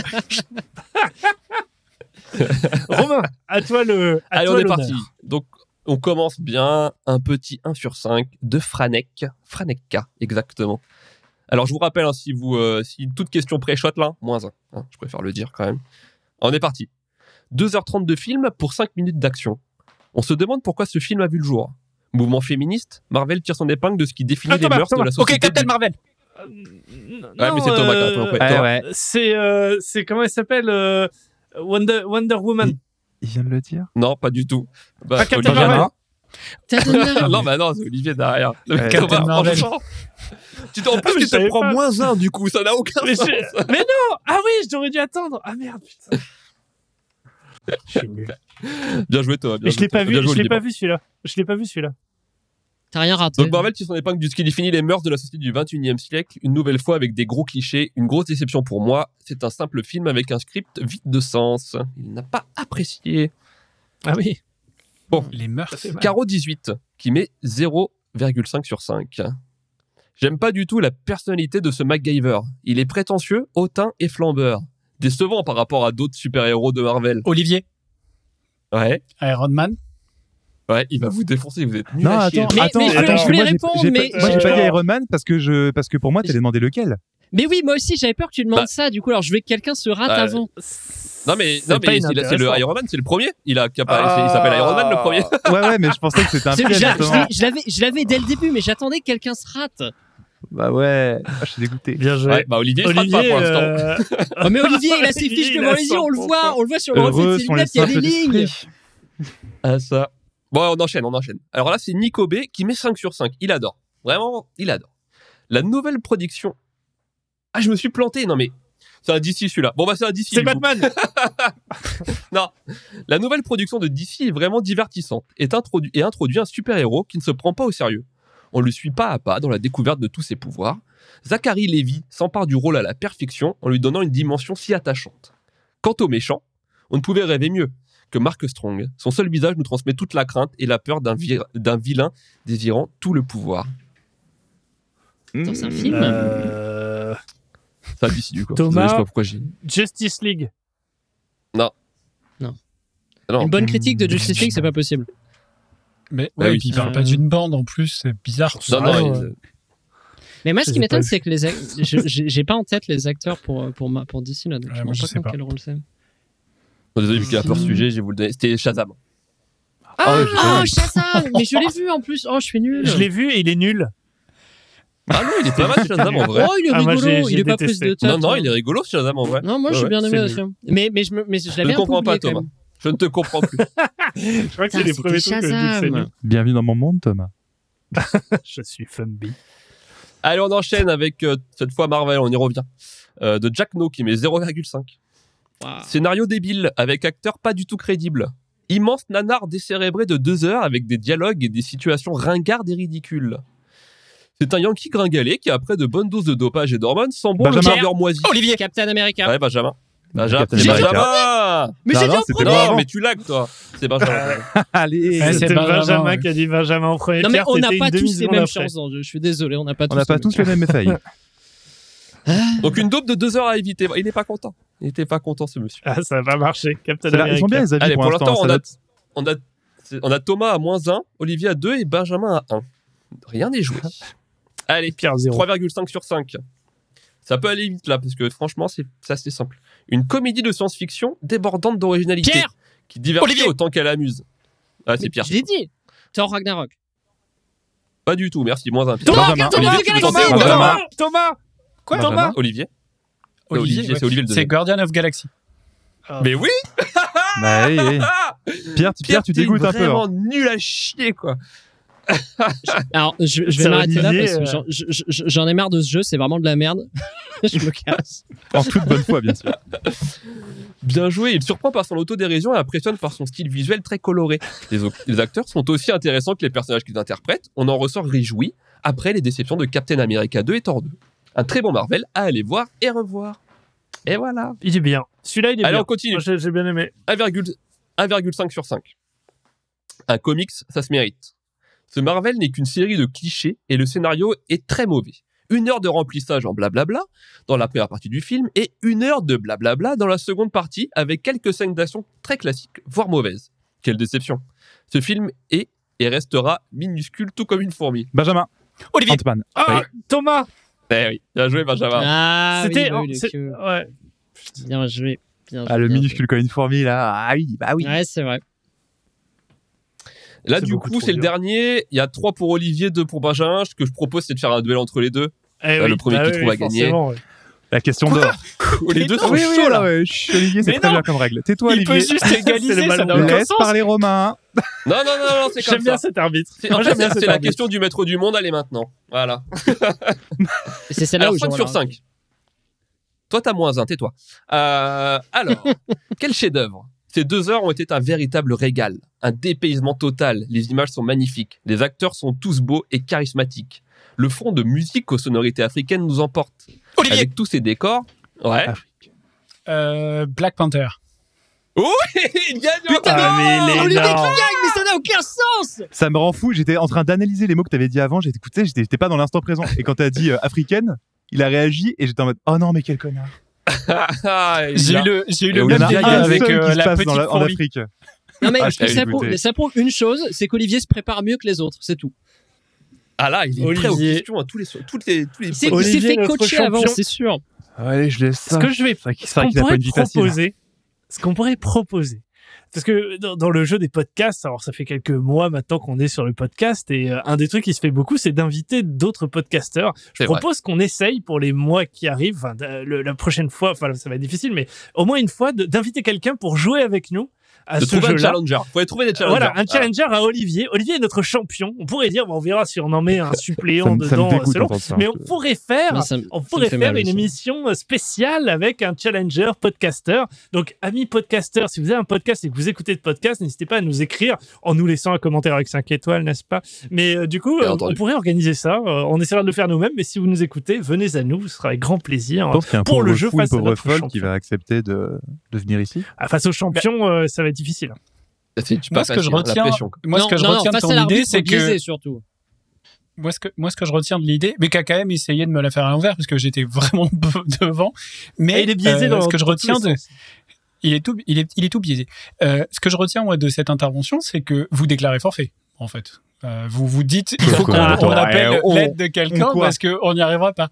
Speaker 1: Romain, à toi le.
Speaker 3: Allez, on est parti. Donc, on commence bien. Un petit 1/5 de Franeka, exactement. Alors, je vous rappelle, si toute question pré-shot là, -1. Je préfère le dire quand même. On est parti. 2h30 de film pour 5 minutes d'action. On se demande pourquoi ce film a vu le jour. Mouvement féministe, Marvel tire son épingle de ce qui définit les mœurs de la société.
Speaker 2: Ok, Captain Marvel.
Speaker 3: Ouais, mais c'est Thomas.
Speaker 1: C'est comment elle s'appelle Wonder Woman.
Speaker 4: Il vient de le dire.
Speaker 3: Non, pas du tout.
Speaker 1: Captain Marvel.
Speaker 3: Non, non, c'est Olivier derrière.
Speaker 2: Captain Marvel.
Speaker 3: En plus, tu te prends -1 du coup, ça n'a aucun sens.
Speaker 1: Mais non. Ah oui, je t'aurais dû attendre. Ah merde, putain. Je suis nul.
Speaker 3: Bien joué, toi.
Speaker 1: Je l'ai pas vu celui-là.
Speaker 5: T'as rien raté.
Speaker 3: Donc Marvel tire son épingle de ce qui définit les mœurs de la société du 21e siècle, une nouvelle fois avec des gros clichés, une grosse déception pour moi. C'est un simple film avec un script vide de sens. Il n'a pas apprécié.
Speaker 1: Ah oui.
Speaker 2: Bon, les mœurs.
Speaker 3: Caro 18, qui met 0,5 sur 5. J'aime pas du tout la personnalité de ce MacGyver. Il est prétentieux, hautain et flambeur. Décevant par rapport à d'autres super-héros de Marvel.
Speaker 2: Olivier.
Speaker 3: Ouais.
Speaker 2: Iron Man.
Speaker 3: Ouais, il va vous défoncer, vous êtes nuls.
Speaker 4: Non,
Speaker 3: à chier.
Speaker 4: attends.
Speaker 5: Je voulais répondre, mais
Speaker 4: moi j'ai pas dit Iron Man parce que pour moi t'allais demander lequel.
Speaker 5: Mais oui, moi aussi j'avais peur que tu demandes ça. Du coup, alors je veux que quelqu'un se rate avant.
Speaker 3: Non mais c'est le Iron Man, c'est le premier. Il s'appelle Iron Man le premier.
Speaker 4: Ouais, mais je pensais que c'était un piège.
Speaker 5: Je l'avais dès le début, mais j'attendais que quelqu'un se rate.
Speaker 4: Bah ouais, je suis dégoûté.
Speaker 1: Bien joué.
Speaker 3: Ouais, Olivier, il se rate pas pour l'instant.
Speaker 5: Oh, mais Olivier, il a ses fiches devant les yeux, on le voit sur le reflet de ses lunettes, il y a des lignes.
Speaker 3: Ah ça. Bon, on enchaîne. Alors là, c'est Nico B qui met 5 sur 5. Il adore. Vraiment, il adore. La nouvelle production. Ah, je me suis planté. Non, mais c'est un DC celui-là. Bon, bah, c'est un DC.
Speaker 1: C'est Batman.
Speaker 3: Non. La nouvelle production de DC est vraiment divertissante et introduit un super-héros qui ne se prend pas au sérieux. On le suit pas à pas dans la découverte de tous ses pouvoirs. Zachary Levi s'empare du rôle à la perfection en lui donnant une dimension si attachante. Quant au méchant, on ne pouvait rêver mieux que Mark Strong. Son seul visage nous transmet toute la crainte et la peur d'un vilain désirant tout le pouvoir.
Speaker 5: C'est un film.
Speaker 3: Ça a du coup.
Speaker 1: Thomas,
Speaker 3: je sais pas pourquoi j'ai...
Speaker 1: Justice League.
Speaker 3: Non.
Speaker 5: Une bonne critique de Justice League, c'est pas possible.
Speaker 2: Mais ouais, et puis il parle pas d'une bande en plus, c'est bizarre.
Speaker 5: Mais moi, ce qui m'étonne, c'est que j'ai pas en tête les acteurs pour DC là. Donc je sais pas quel rôle c'est.
Speaker 3: Désolé, vu qu'il a peur ce sujet, je vais vous le donner. C'était Shazam.
Speaker 5: Shazam. Mais je l'ai vu en plus. Oh, je suis nul.
Speaker 1: Je l'ai vu et il est nul.
Speaker 3: Ah non, il est pas mal Shazam en vrai.
Speaker 5: Oh, il est rigolo. Il est pas prise de tête.
Speaker 3: Non, il est rigolo Shazam en vrai.
Speaker 5: Non, moi j'ai bien aimé aussi. Mais je l'avais un peu oublié
Speaker 3: pas, Thomas. Je ne te comprends plus.
Speaker 1: Je crois que c'est les premiers trucs que je dis que c'est nul.
Speaker 4: Bienvenue dans mon monde, Thomas.
Speaker 1: Je suis Fumby.
Speaker 3: Allez, on enchaîne avec cette fois Marvel, on y revient. De Jack No qui met 0,5.
Speaker 5: Wow.
Speaker 3: Scénario débile avec acteurs pas du tout crédibles. Immense nanar décérébré de 2 heures avec des dialogues et des situations ringardes et ridicules. C'est un Yankee gringalé qui, après de bonnes doses de dopage et d'hormones, sent bon le burger moisi.
Speaker 5: Olivier. Captain America.
Speaker 3: Ouais, Benjamin.
Speaker 5: Mais j'ai dit en premier.
Speaker 3: Non, mais tu lags, toi. C'est Benjamin.
Speaker 4: Allez,
Speaker 1: c'est Benjamin qui a dit Benjamin en premier.
Speaker 5: Non, mais on n'a pas tous les mêmes chances dans le jeu. Je suis désolé, on n'a pas tous
Speaker 4: les mêmes effets.
Speaker 3: Donc une dope de 2 heures à éviter. Il n'est pas content. Il n'était pas content, ce monsieur.
Speaker 1: Ah, ça va marcher. Captain
Speaker 4: C'est là, ils sont bien
Speaker 1: America.
Speaker 4: les avis
Speaker 3: Allez,
Speaker 4: pour
Speaker 3: pour
Speaker 4: l'instant.
Speaker 3: l'instant, on a Thomas à -1, Olivier à 2 et Benjamin à 1. Rien n'est joué. Allez,
Speaker 1: Pierre 0.
Speaker 3: 3,5 sur 5. Ça peut aller vite là, parce que franchement, c'est assez simple. Une comédie de science-fiction débordante d'originalité.
Speaker 5: Pierre
Speaker 3: Qui divertit
Speaker 5: Olivier
Speaker 3: autant qu'elle amuse. Ah, c'est Pierre.
Speaker 5: Je l'ai dit. Thor Ragnarok.
Speaker 3: Pas du tout, merci, -1.
Speaker 5: Thomas,
Speaker 3: Pierre.
Speaker 5: Thomas,
Speaker 3: Olivier, tu peux
Speaker 5: Thomas,
Speaker 3: tenter ou
Speaker 5: Thomas,
Speaker 3: pas
Speaker 1: Thomas
Speaker 2: Quoi
Speaker 4: Benjamin.
Speaker 2: Thomas
Speaker 3: Olivier
Speaker 2: Olivier,
Speaker 3: c'est Olivier le
Speaker 2: C'est
Speaker 3: deuxième.
Speaker 2: Guardian of Galaxy.
Speaker 3: Mais oui
Speaker 4: Bah, oui, oui. Pierre, tu
Speaker 3: t'es
Speaker 4: dégoûtes un peu.
Speaker 3: vraiment
Speaker 4: Hein.
Speaker 3: nul à chier, quoi.
Speaker 5: Alors, je vais
Speaker 1: Ça,
Speaker 5: m'arrêter là
Speaker 1: Olivier,
Speaker 5: parce que j'en ai marre de ce jeu, c'est vraiment de la merde. Je me casse.
Speaker 4: En toute bonne foi, bien sûr.
Speaker 3: Bien joué, il surprend par son autodérision et impressionne par son style visuel très coloré. Les acteurs sont aussi intéressants que les personnages qu'ils interprètent. On en ressort réjoui après les déceptions de Captain America 2 et Thor 2. Un très bon Marvel à aller voir et revoir. Et voilà.
Speaker 1: Il est bien. Celui-là, il est
Speaker 3: Allez,
Speaker 1: bien.
Speaker 3: on continue.
Speaker 1: Moi, j'ai bien aimé.
Speaker 3: 1,5 sur 5. Un comics, ça se mérite. Ce Marvel n'est qu'une série de clichés et le scénario est très mauvais. 1 heure de remplissage en blablabla dans la première partie du film et 1 heure de blablabla dans la seconde partie avec quelques scènes d'action très classiques, voire mauvaises. Quelle déception. Ce film est et restera minuscule tout comme une fourmi.
Speaker 4: Benjamin.
Speaker 2: Olivier.
Speaker 4: Ant-Man.
Speaker 1: Ah, Thomas
Speaker 3: Eh oui, bien joué Benjamin.
Speaker 5: Ah,
Speaker 1: C'était.
Speaker 5: oui, le queue.
Speaker 1: Ouais.
Speaker 5: Bien joué. Bien
Speaker 4: Ah,
Speaker 5: joué,
Speaker 4: le
Speaker 5: bien
Speaker 4: minuscule comme une fourmi, là. Ah oui, bah oui.
Speaker 5: joué. Ouais, c'est vrai.
Speaker 3: Là
Speaker 1: C'est
Speaker 3: du
Speaker 1: beaucoup
Speaker 3: coup
Speaker 1: trop
Speaker 3: c'est le
Speaker 1: dur.
Speaker 3: dernier, il y a 3 pour Olivier, 2 pour Benjamin. Ce que je propose c'est de faire un duel entre les deux.
Speaker 1: Eh
Speaker 3: Le premier qui trouve a gagné.
Speaker 1: forcément, ouais.
Speaker 4: La question d'or.
Speaker 3: Les deux sont
Speaker 4: Oui,
Speaker 3: chauds
Speaker 4: oui,
Speaker 3: là.
Speaker 4: là, ouais. Olivier, c'est
Speaker 2: Mais
Speaker 4: très
Speaker 2: non.
Speaker 4: bien comme règle. Tais-toi,
Speaker 2: Il peut
Speaker 4: Olivier.
Speaker 2: juste
Speaker 1: C'est
Speaker 2: égaliser,
Speaker 1: le
Speaker 2: ça
Speaker 1: ballon.
Speaker 2: n'a aucun
Speaker 4: Laisse
Speaker 2: sens.
Speaker 4: parler Romain.
Speaker 3: Non, c'est comme
Speaker 1: J'aime bien
Speaker 3: ça.
Speaker 1: cet arbitre.
Speaker 3: En
Speaker 1: Moi,
Speaker 3: fait,
Speaker 1: j'aime bien
Speaker 3: c'est
Speaker 1: cet
Speaker 3: la
Speaker 1: arbitre.
Speaker 3: question du maître du monde, elle est maintenant. Voilà.
Speaker 5: C'est celle-là
Speaker 3: Alors
Speaker 5: où
Speaker 3: 5 sur 5. Toi, t'as -1, tais-toi. Alors, quel chef-d'œuvre. Ces 2 heures ont été un véritable régal, un dépaysement total. Les images sont magnifiques, les acteurs sont tous beaux et charismatiques. Le fond de musique aux sonorités africaines nous emporte.
Speaker 2: Olivier.
Speaker 3: Avec tous ces décors. Ouais.
Speaker 2: Black Panther.
Speaker 3: Il gagne
Speaker 1: Putain, mais il est
Speaker 5: Olivier qui
Speaker 1: énorme.
Speaker 5: gagne, mais ça n'a aucun sens.
Speaker 4: Ça me rend fou. J'étais en train d'analyser les mots que t'avais dit avant. J'étais pas dans l'instant présent. Et quand t'as dit africaine, il a réagi et j'étais en mode oh non, mais quel connard.
Speaker 2: J'ai eu le
Speaker 3: Et
Speaker 2: même
Speaker 3: Olivier,
Speaker 4: Il y a
Speaker 2: délire
Speaker 4: un
Speaker 2: avec
Speaker 4: seul qui se
Speaker 2: la
Speaker 4: passe
Speaker 2: petite
Speaker 4: en
Speaker 2: fourmi.
Speaker 4: Afrique.
Speaker 5: Non, mais
Speaker 3: Ah, je t'avais écouté.
Speaker 5: ça prouve une chose, c'est qu'Olivier se prépare mieux que les autres, c'est tout.
Speaker 3: Ah là, il est prêt aux
Speaker 1: Olivier.
Speaker 3: questions à tous les.
Speaker 5: Il s'est
Speaker 1: Olivier,
Speaker 5: fait
Speaker 1: notre
Speaker 5: coacher avant,
Speaker 1: champion.
Speaker 5: c'est sûr.
Speaker 4: Allez, je laisse
Speaker 1: Ce
Speaker 4: ça.
Speaker 1: que je vais,
Speaker 4: C'est vrai
Speaker 1: ce
Speaker 4: qu'il
Speaker 1: qu'on
Speaker 4: a pas
Speaker 1: pourrait
Speaker 4: une vie facile.
Speaker 1: proposer, ce qu'on pourrait proposer, parce que dans le jeu des podcasts, alors ça fait quelques mois maintenant qu'on est sur le podcast et un des trucs qui se fait beaucoup, c'est d'inviter d'autres podcasteurs. Je
Speaker 3: C'est vrai.
Speaker 1: propose qu'on essaye pour les mois qui arrivent, enfin la prochaine fois, enfin ça va être difficile, mais au moins une fois d'inviter quelqu'un pour jouer avec nous à
Speaker 3: De
Speaker 1: ce
Speaker 3: trouver un
Speaker 1: jeu-là.
Speaker 3: challenger. Faut aller trouver des challengers.
Speaker 1: Voilà, un challenger à Olivier. Olivier est notre champion. On pourrait dire, bon, on verra si on en met un suppléant
Speaker 4: Ça me
Speaker 1: dedans,
Speaker 4: dégoûte
Speaker 1: selon.
Speaker 4: d'entendre ça.
Speaker 1: Mais on pourrait faire
Speaker 5: Moi, ça me-
Speaker 1: on
Speaker 5: ça me
Speaker 1: pourrait
Speaker 5: fait
Speaker 1: faire
Speaker 5: mal
Speaker 1: une
Speaker 5: aussi.
Speaker 1: émission spéciale avec un challenger podcaster. Donc, amis podcasters, si vous avez un podcast et que vous écoutez de podcast, n'hésitez pas à nous écrire en nous laissant un commentaire avec 5 étoiles, n'est-ce pas? Mais du coup,
Speaker 3: Bien
Speaker 1: on
Speaker 3: entendu.
Speaker 1: pourrait organiser ça. On essaiera de le faire nous-mêmes. Mais si vous nous écoutez, venez à nous. Ce sera avec grand plaisir.
Speaker 4: Je pense qu'il y a un
Speaker 1: Pour le
Speaker 4: pauvre
Speaker 1: jeu
Speaker 4: fou, une
Speaker 1: face à
Speaker 4: pauvre
Speaker 1: notre
Speaker 4: folle
Speaker 1: champion.
Speaker 4: qui va accepter de venir ici.
Speaker 1: Face aux champions, ça va être difficile.
Speaker 3: C'est
Speaker 2: Moi,
Speaker 3: pas
Speaker 2: ce que je
Speaker 3: facile, la
Speaker 2: retiens,
Speaker 3: pression.
Speaker 2: moi, ce que je retiens de
Speaker 5: face à
Speaker 2: ton idée,
Speaker 5: l'arbitre
Speaker 2: c'est
Speaker 5: biaisé,
Speaker 2: que
Speaker 5: surtout.
Speaker 2: moi, ce que je retiens de l'idée, mais qui a quand même essayé de me la faire à l'envers parce que j'étais vraiment devant. Mais
Speaker 1: Et il est biaisé dans
Speaker 2: ce que je
Speaker 1: dans tous les
Speaker 2: retiens
Speaker 1: sens.
Speaker 2: il est tout biaisé. Ce que je retiens moi de cette intervention, c'est que vous déclarez forfait, en fait. Vous dites, il faut qu'on
Speaker 4: Attends,
Speaker 2: appelle
Speaker 4: on-
Speaker 2: l'aide de quelqu'un
Speaker 4: on quoi
Speaker 2: parce qu'on n'y arrivera pas.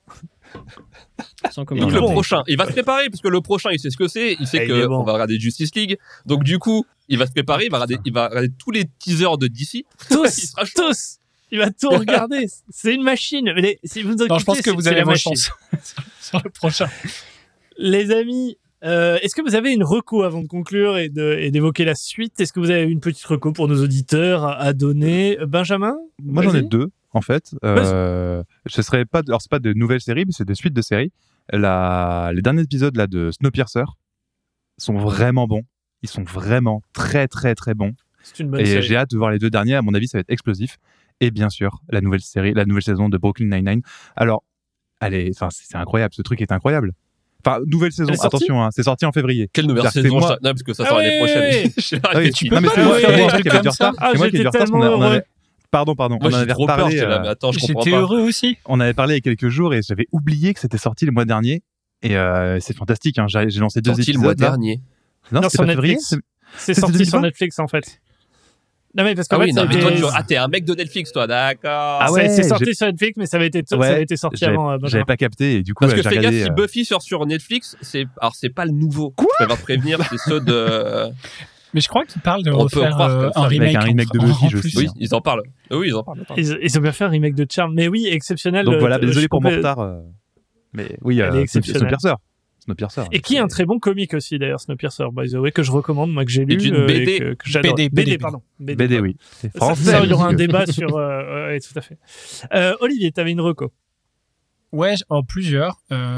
Speaker 5: Sans
Speaker 3: Donc
Speaker 5: commentaire.
Speaker 3: le
Speaker 1: bon.
Speaker 3: prochain, il va se préparer parce que le prochain, il sait ce que c'est, il sait
Speaker 1: Ah, il est
Speaker 3: que
Speaker 1: bon.
Speaker 3: on va regarder Justice League. Donc du coup, il va se préparer, il va regarder tous les teasers de DC. Il
Speaker 1: Tous,
Speaker 3: sera chaud.
Speaker 1: tous. Il va tout regarder. C'est une machine. Mais si vous nous
Speaker 2: Non, je pense
Speaker 1: écoutez,
Speaker 2: que vous
Speaker 1: c'est
Speaker 2: avez
Speaker 1: la
Speaker 2: vos
Speaker 1: machine.
Speaker 2: chances sur le prochain.
Speaker 1: Les amis, est-ce que vous avez une reco avant de conclure et d'évoquer la suite? Est-ce que vous avez une petite reco pour nos auditeurs à donner? Benjamin?
Speaker 4: Moi, j'en ai
Speaker 1: Vas-y.
Speaker 4: 2, en fait. Ce serait pas, alors c'est pas de nouvelles séries, mais c'est des suites de séries. Les derniers épisodes là de Snowpiercer sont vraiment bons. Ils sont vraiment très très très bons.
Speaker 1: C'est une bonne
Speaker 4: Et
Speaker 1: série.
Speaker 4: j'ai hâte de voir les 2 derniers. À mon avis, ça va être explosif. Et bien sûr, la nouvelle saison de Brooklyn Nine-Nine. Alors, c'est incroyable. Ce truc est incroyable. Enfin, nouvelle saison.
Speaker 1: Elle est sortie
Speaker 4: Attention, hein, c'est sorti en février.
Speaker 3: Quelle nouvelle
Speaker 4: C'est
Speaker 3: saison
Speaker 4: moi.
Speaker 3: ça... Non, parce que ça
Speaker 1: Ah
Speaker 3: sort
Speaker 1: ouais,
Speaker 3: l'année prochaine.
Speaker 1: ouais.
Speaker 3: Je sais pas,
Speaker 4: Ah oui,
Speaker 3: tu
Speaker 4: non, mais
Speaker 2: peux
Speaker 4: c'est
Speaker 2: pas
Speaker 4: moi,
Speaker 2: faire
Speaker 4: c'est
Speaker 2: des
Speaker 4: moi
Speaker 2: trucs
Speaker 4: qui avait du
Speaker 2: comme ça.
Speaker 4: retard.
Speaker 1: Ah,
Speaker 4: C'est moi qui ai du
Speaker 1: j'étais
Speaker 4: retard. parce qu'on
Speaker 1: tellement
Speaker 4: on avait-
Speaker 1: heureux.
Speaker 4: Pardon.
Speaker 3: Moi,
Speaker 4: On en
Speaker 3: j'ai
Speaker 4: avait
Speaker 3: trop peur.
Speaker 4: reparlé.
Speaker 3: J'étais là, mais attends, je comprends
Speaker 2: J'étais
Speaker 3: pas.
Speaker 2: heureux aussi.
Speaker 4: On avait parlé il y a quelques jours et j'avais oublié que c'était sorti le mois dernier. Et c'est fantastique. Hein. J'ai lancé 2
Speaker 3: Sorti
Speaker 4: épisodes.
Speaker 3: le mois
Speaker 4: là.
Speaker 3: dernier.
Speaker 4: Non,
Speaker 1: Non,
Speaker 4: c'est
Speaker 1: sur
Speaker 4: pas février.
Speaker 1: Netflix. C'est
Speaker 4: C'est
Speaker 1: sorti
Speaker 4: 2020?
Speaker 1: sur Netflix en fait. Non mais parce qu'en
Speaker 3: Ah
Speaker 1: fait,
Speaker 3: oui,
Speaker 1: ça
Speaker 3: non,
Speaker 1: a
Speaker 3: mais
Speaker 1: été-
Speaker 3: toi, t'es un mec de Netflix, toi, d'accord.
Speaker 4: Ah ouais,
Speaker 1: c'est sorti
Speaker 4: j'ai-
Speaker 1: sur Netflix, mais ça avait été sorti
Speaker 4: J'avais
Speaker 1: avant.
Speaker 4: j'avais pas capté et du coup
Speaker 3: Parce que
Speaker 4: j'ai
Speaker 3: fais gaffe,
Speaker 4: regardé.
Speaker 3: si Buffy sort sur Netflix, c'est pas le nouveau. Quoi Je préfère te prévenir, c'est ceux de.
Speaker 2: Mais je crois qu'ils parlent de
Speaker 3: On peut
Speaker 2: refaire
Speaker 3: croire comme ça,
Speaker 2: un
Speaker 3: avec
Speaker 2: remake.
Speaker 4: un remake de
Speaker 2: en
Speaker 4: Buffy, je
Speaker 2: plus.
Speaker 4: sais.
Speaker 3: Oui, ils en parlent. Oui, ils en parlent.
Speaker 1: Ils ont bien fait un remake de Charm, mais oui, exceptionnel.
Speaker 4: Donc voilà,
Speaker 1: je
Speaker 4: désolé pour mon
Speaker 1: coupe-
Speaker 4: retard. Mais oui,
Speaker 1: Elle est exceptionnelle.
Speaker 4: Snowpiercer.
Speaker 1: Et qui est un très bon comique aussi d'ailleurs, Snowpiercer, by the way, que je recommande, moi que j'ai lu.
Speaker 3: C'est une BD.
Speaker 1: Et que j'adore.
Speaker 2: BD,
Speaker 1: pardon.
Speaker 4: BD, oui. C'est
Speaker 1: Ça,
Speaker 4: français.
Speaker 1: il y aura un débat sur. Ouais, tout à fait. Olivier, t'avais une reco.
Speaker 2: Ouais, plusieurs.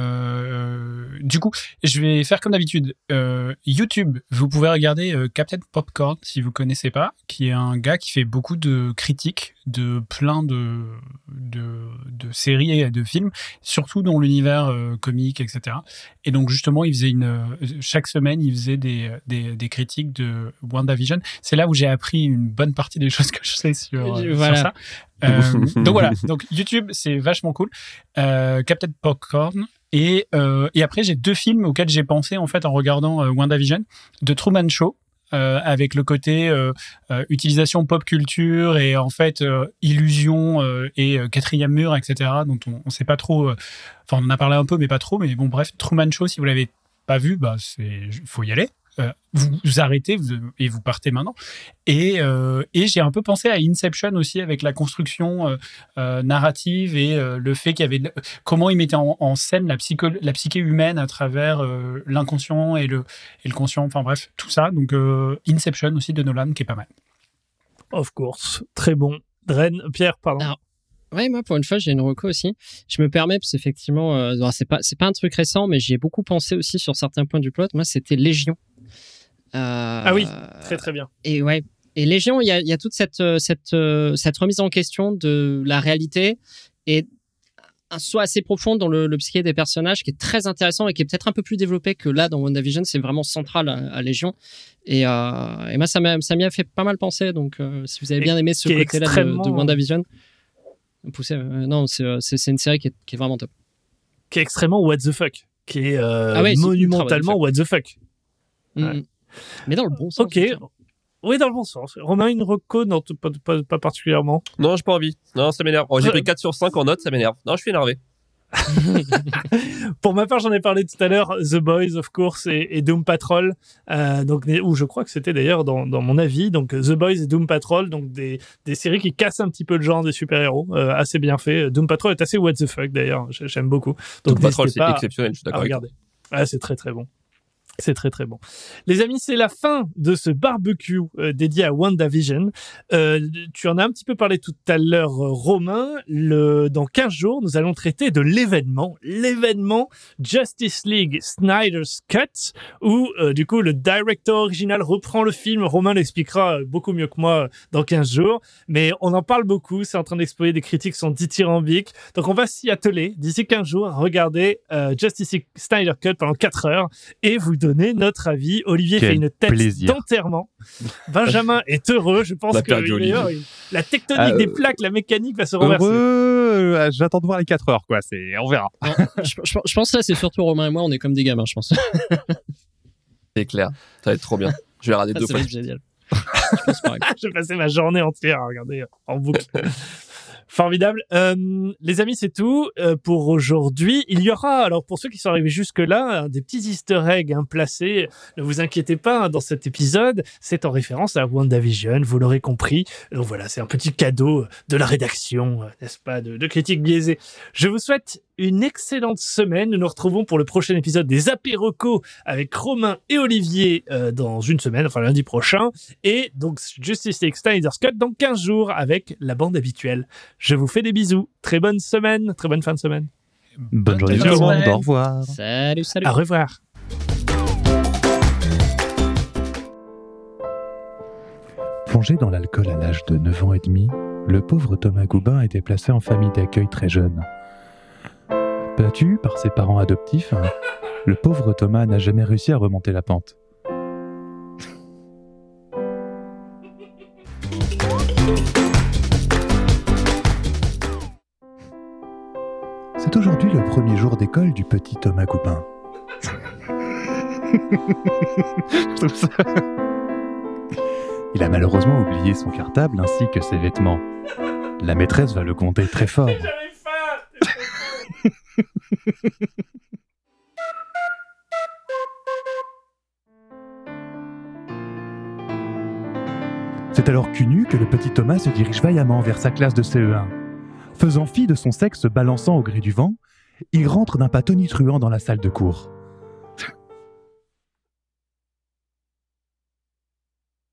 Speaker 2: Du coup, je vais faire comme d'habitude. YouTube, vous pouvez regarder Captain Popcorn si vous connaissez pas, qui est un gars qui fait beaucoup de critiques de plein de séries et de films, surtout dans l'univers comique, etc. Et donc justement, il faisait chaque semaine, il faisait des critiques de WandaVision. C'est là où j'ai appris une bonne partie des choses que je sais sur ça. Donc voilà, donc YouTube, c'est vachement cool. Captain Popcorn. Et après, j'ai 2 films auxquels j'ai pensé en fait en regardant WandaVision, de Truman Show, avec le côté utilisation pop culture et en fait illusion et quatrième mur, etc. dont on sait pas trop. Enfin, on en a parlé un peu, mais pas trop. Mais bon, bref, Truman Show, si vous l'avez pas vu, bah faut y aller. Vous arrêtez et vous partez maintenant. Et j'ai un peu pensé à Inception aussi, avec la construction narrative et le fait qu'il y avait comment il mettait en scène la psyché humaine à travers l'inconscient et le conscient. Enfin bref, tout ça. Donc Inception aussi de Nolan, qui est pas mal.
Speaker 1: Of course, très bon. Dren, Pierre, pardon.
Speaker 5: Alors, ouais, moi pour une fois j'ai une reco aussi. Je me permets parce qu'effectivement, c'est pas un truc récent, mais j'y ai beaucoup pensé aussi sur certains points du plot. Moi, c'était Légion.
Speaker 1: Ah oui, très très bien.
Speaker 5: Et ouais. Et Légion, il y a toute cette remise en question de la réalité et un saut assez profond dans le psyché des personnages qui est très intéressant et qui est peut-être un peu plus développé que là dans WandaVision. C'est vraiment central à Légion. Et moi, ça m'y a fait pas mal penser. Donc, si vous avez bien aimé ce côté-là de WandaVision, poussez. Non, c'est une série qui est vraiment top.
Speaker 1: Qui est extrêmement what the fuck. Qui est
Speaker 5: ouais,
Speaker 1: monumentalement what the fuck.
Speaker 5: Ouais. Mais dans le bon sens.
Speaker 1: Ok. Oui, dans le bon sens. Romain, une reco? Non, pas particulièrement.
Speaker 3: Non, j'ai pas envie. Non, ça m'énerve. J'ai pris 4 sur 5 en notes, ça m'énerve. Non, je suis énervé.
Speaker 1: Pour ma part, j'en ai parlé tout à l'heure, The Boys, of course, et Doom Patrol, où je crois que c'était d'ailleurs dans mon avis, donc The Boys et Doom Patrol, donc des séries qui cassent un petit peu le genre des super-héros, assez bien fait. Doom Patrol est assez what the fuck d'ailleurs, j'aime beaucoup. Donc
Speaker 3: Doom Patrol, c'est
Speaker 1: pas
Speaker 3: exceptionnel, je suis d'accord.
Speaker 1: Regardez. C'est très très bon. C'est très très bon. Les amis, c'est la fin de ce barbecue dédié à WandaVision. Tu en as un petit peu parlé tout à l'heure, Romain. Dans 15 jours, nous allons traiter de l'événement Justice League Snyder's Cut, où du coup le directeur original reprend le film. Romain l'expliquera beaucoup mieux que moi dans 15 jours, mais on en parle beaucoup. C'est en train d'exploser, des critiques sont dithyrambiques. Donc on va s'y atteler d'ici 15 jours à regarder Justice League Snyder Cut pendant 4 heures et vous donner notre avis. Olivier fait une tête d'enterrement. Benjamin est heureux. Je pense que la tectonique des plaques, la mécanique va se renverser.
Speaker 4: J'attends de voir les 4 heures, quoi. On verra.
Speaker 5: Je pense que là, c'est surtout Romain et moi, on est comme des gamins, je pense.
Speaker 3: C'est clair. Ça va être trop bien. Je vais regarder 2 fois.
Speaker 5: C'est génial. Je pense pareil.
Speaker 1: Je vais passer ma journée entière à regarder en boucle. Formidable. Les amis, c'est tout pour aujourd'hui. Il y aura, alors pour ceux qui sont arrivés jusque-là, des petits easter eggs placés. Ne vous inquiétez pas, dans cet épisode, c'est en référence à WandaVision, vous l'aurez compris. Donc voilà, c'est un petit cadeau de la rédaction, n'est-ce pas, de critiques biaisées. Je vous souhaite une excellente semaine. Nous nous retrouvons pour le prochain épisode des Apérecos avec Romain et Olivier dans une semaine, enfin lundi prochain. Et donc Justice League Snyder's Cut dans 15 jours avec la bande habituelle. Je vous fais des bisous. Très bonne semaine, très bonne fin de semaine.
Speaker 4: Bonne journée tout le monde. Au revoir.
Speaker 5: Salut.
Speaker 1: Au revoir.
Speaker 4: Plongé dans l'alcool à l'âge de 9 ans et demi, le pauvre Thomas Goubin était placé en famille d'accueil très jeune. Battu par ses parents adoptifs, le pauvre Thomas n'a jamais réussi à remonter la pente. C'est aujourd'hui le premier jour d'école du petit Thomas Goubin. Je trouve ça... Il a malheureusement oublié son cartable ainsi que ses vêtements. La maîtresse va le gronder très fort.
Speaker 1: J'avais faim.
Speaker 4: C'est alors cul nu que le petit Thomas se dirige vaillamment vers sa classe de CE1. Faisant fi de son sexe balançant au gré du vent, il rentre d'un pas tonitruant dans la salle de cours.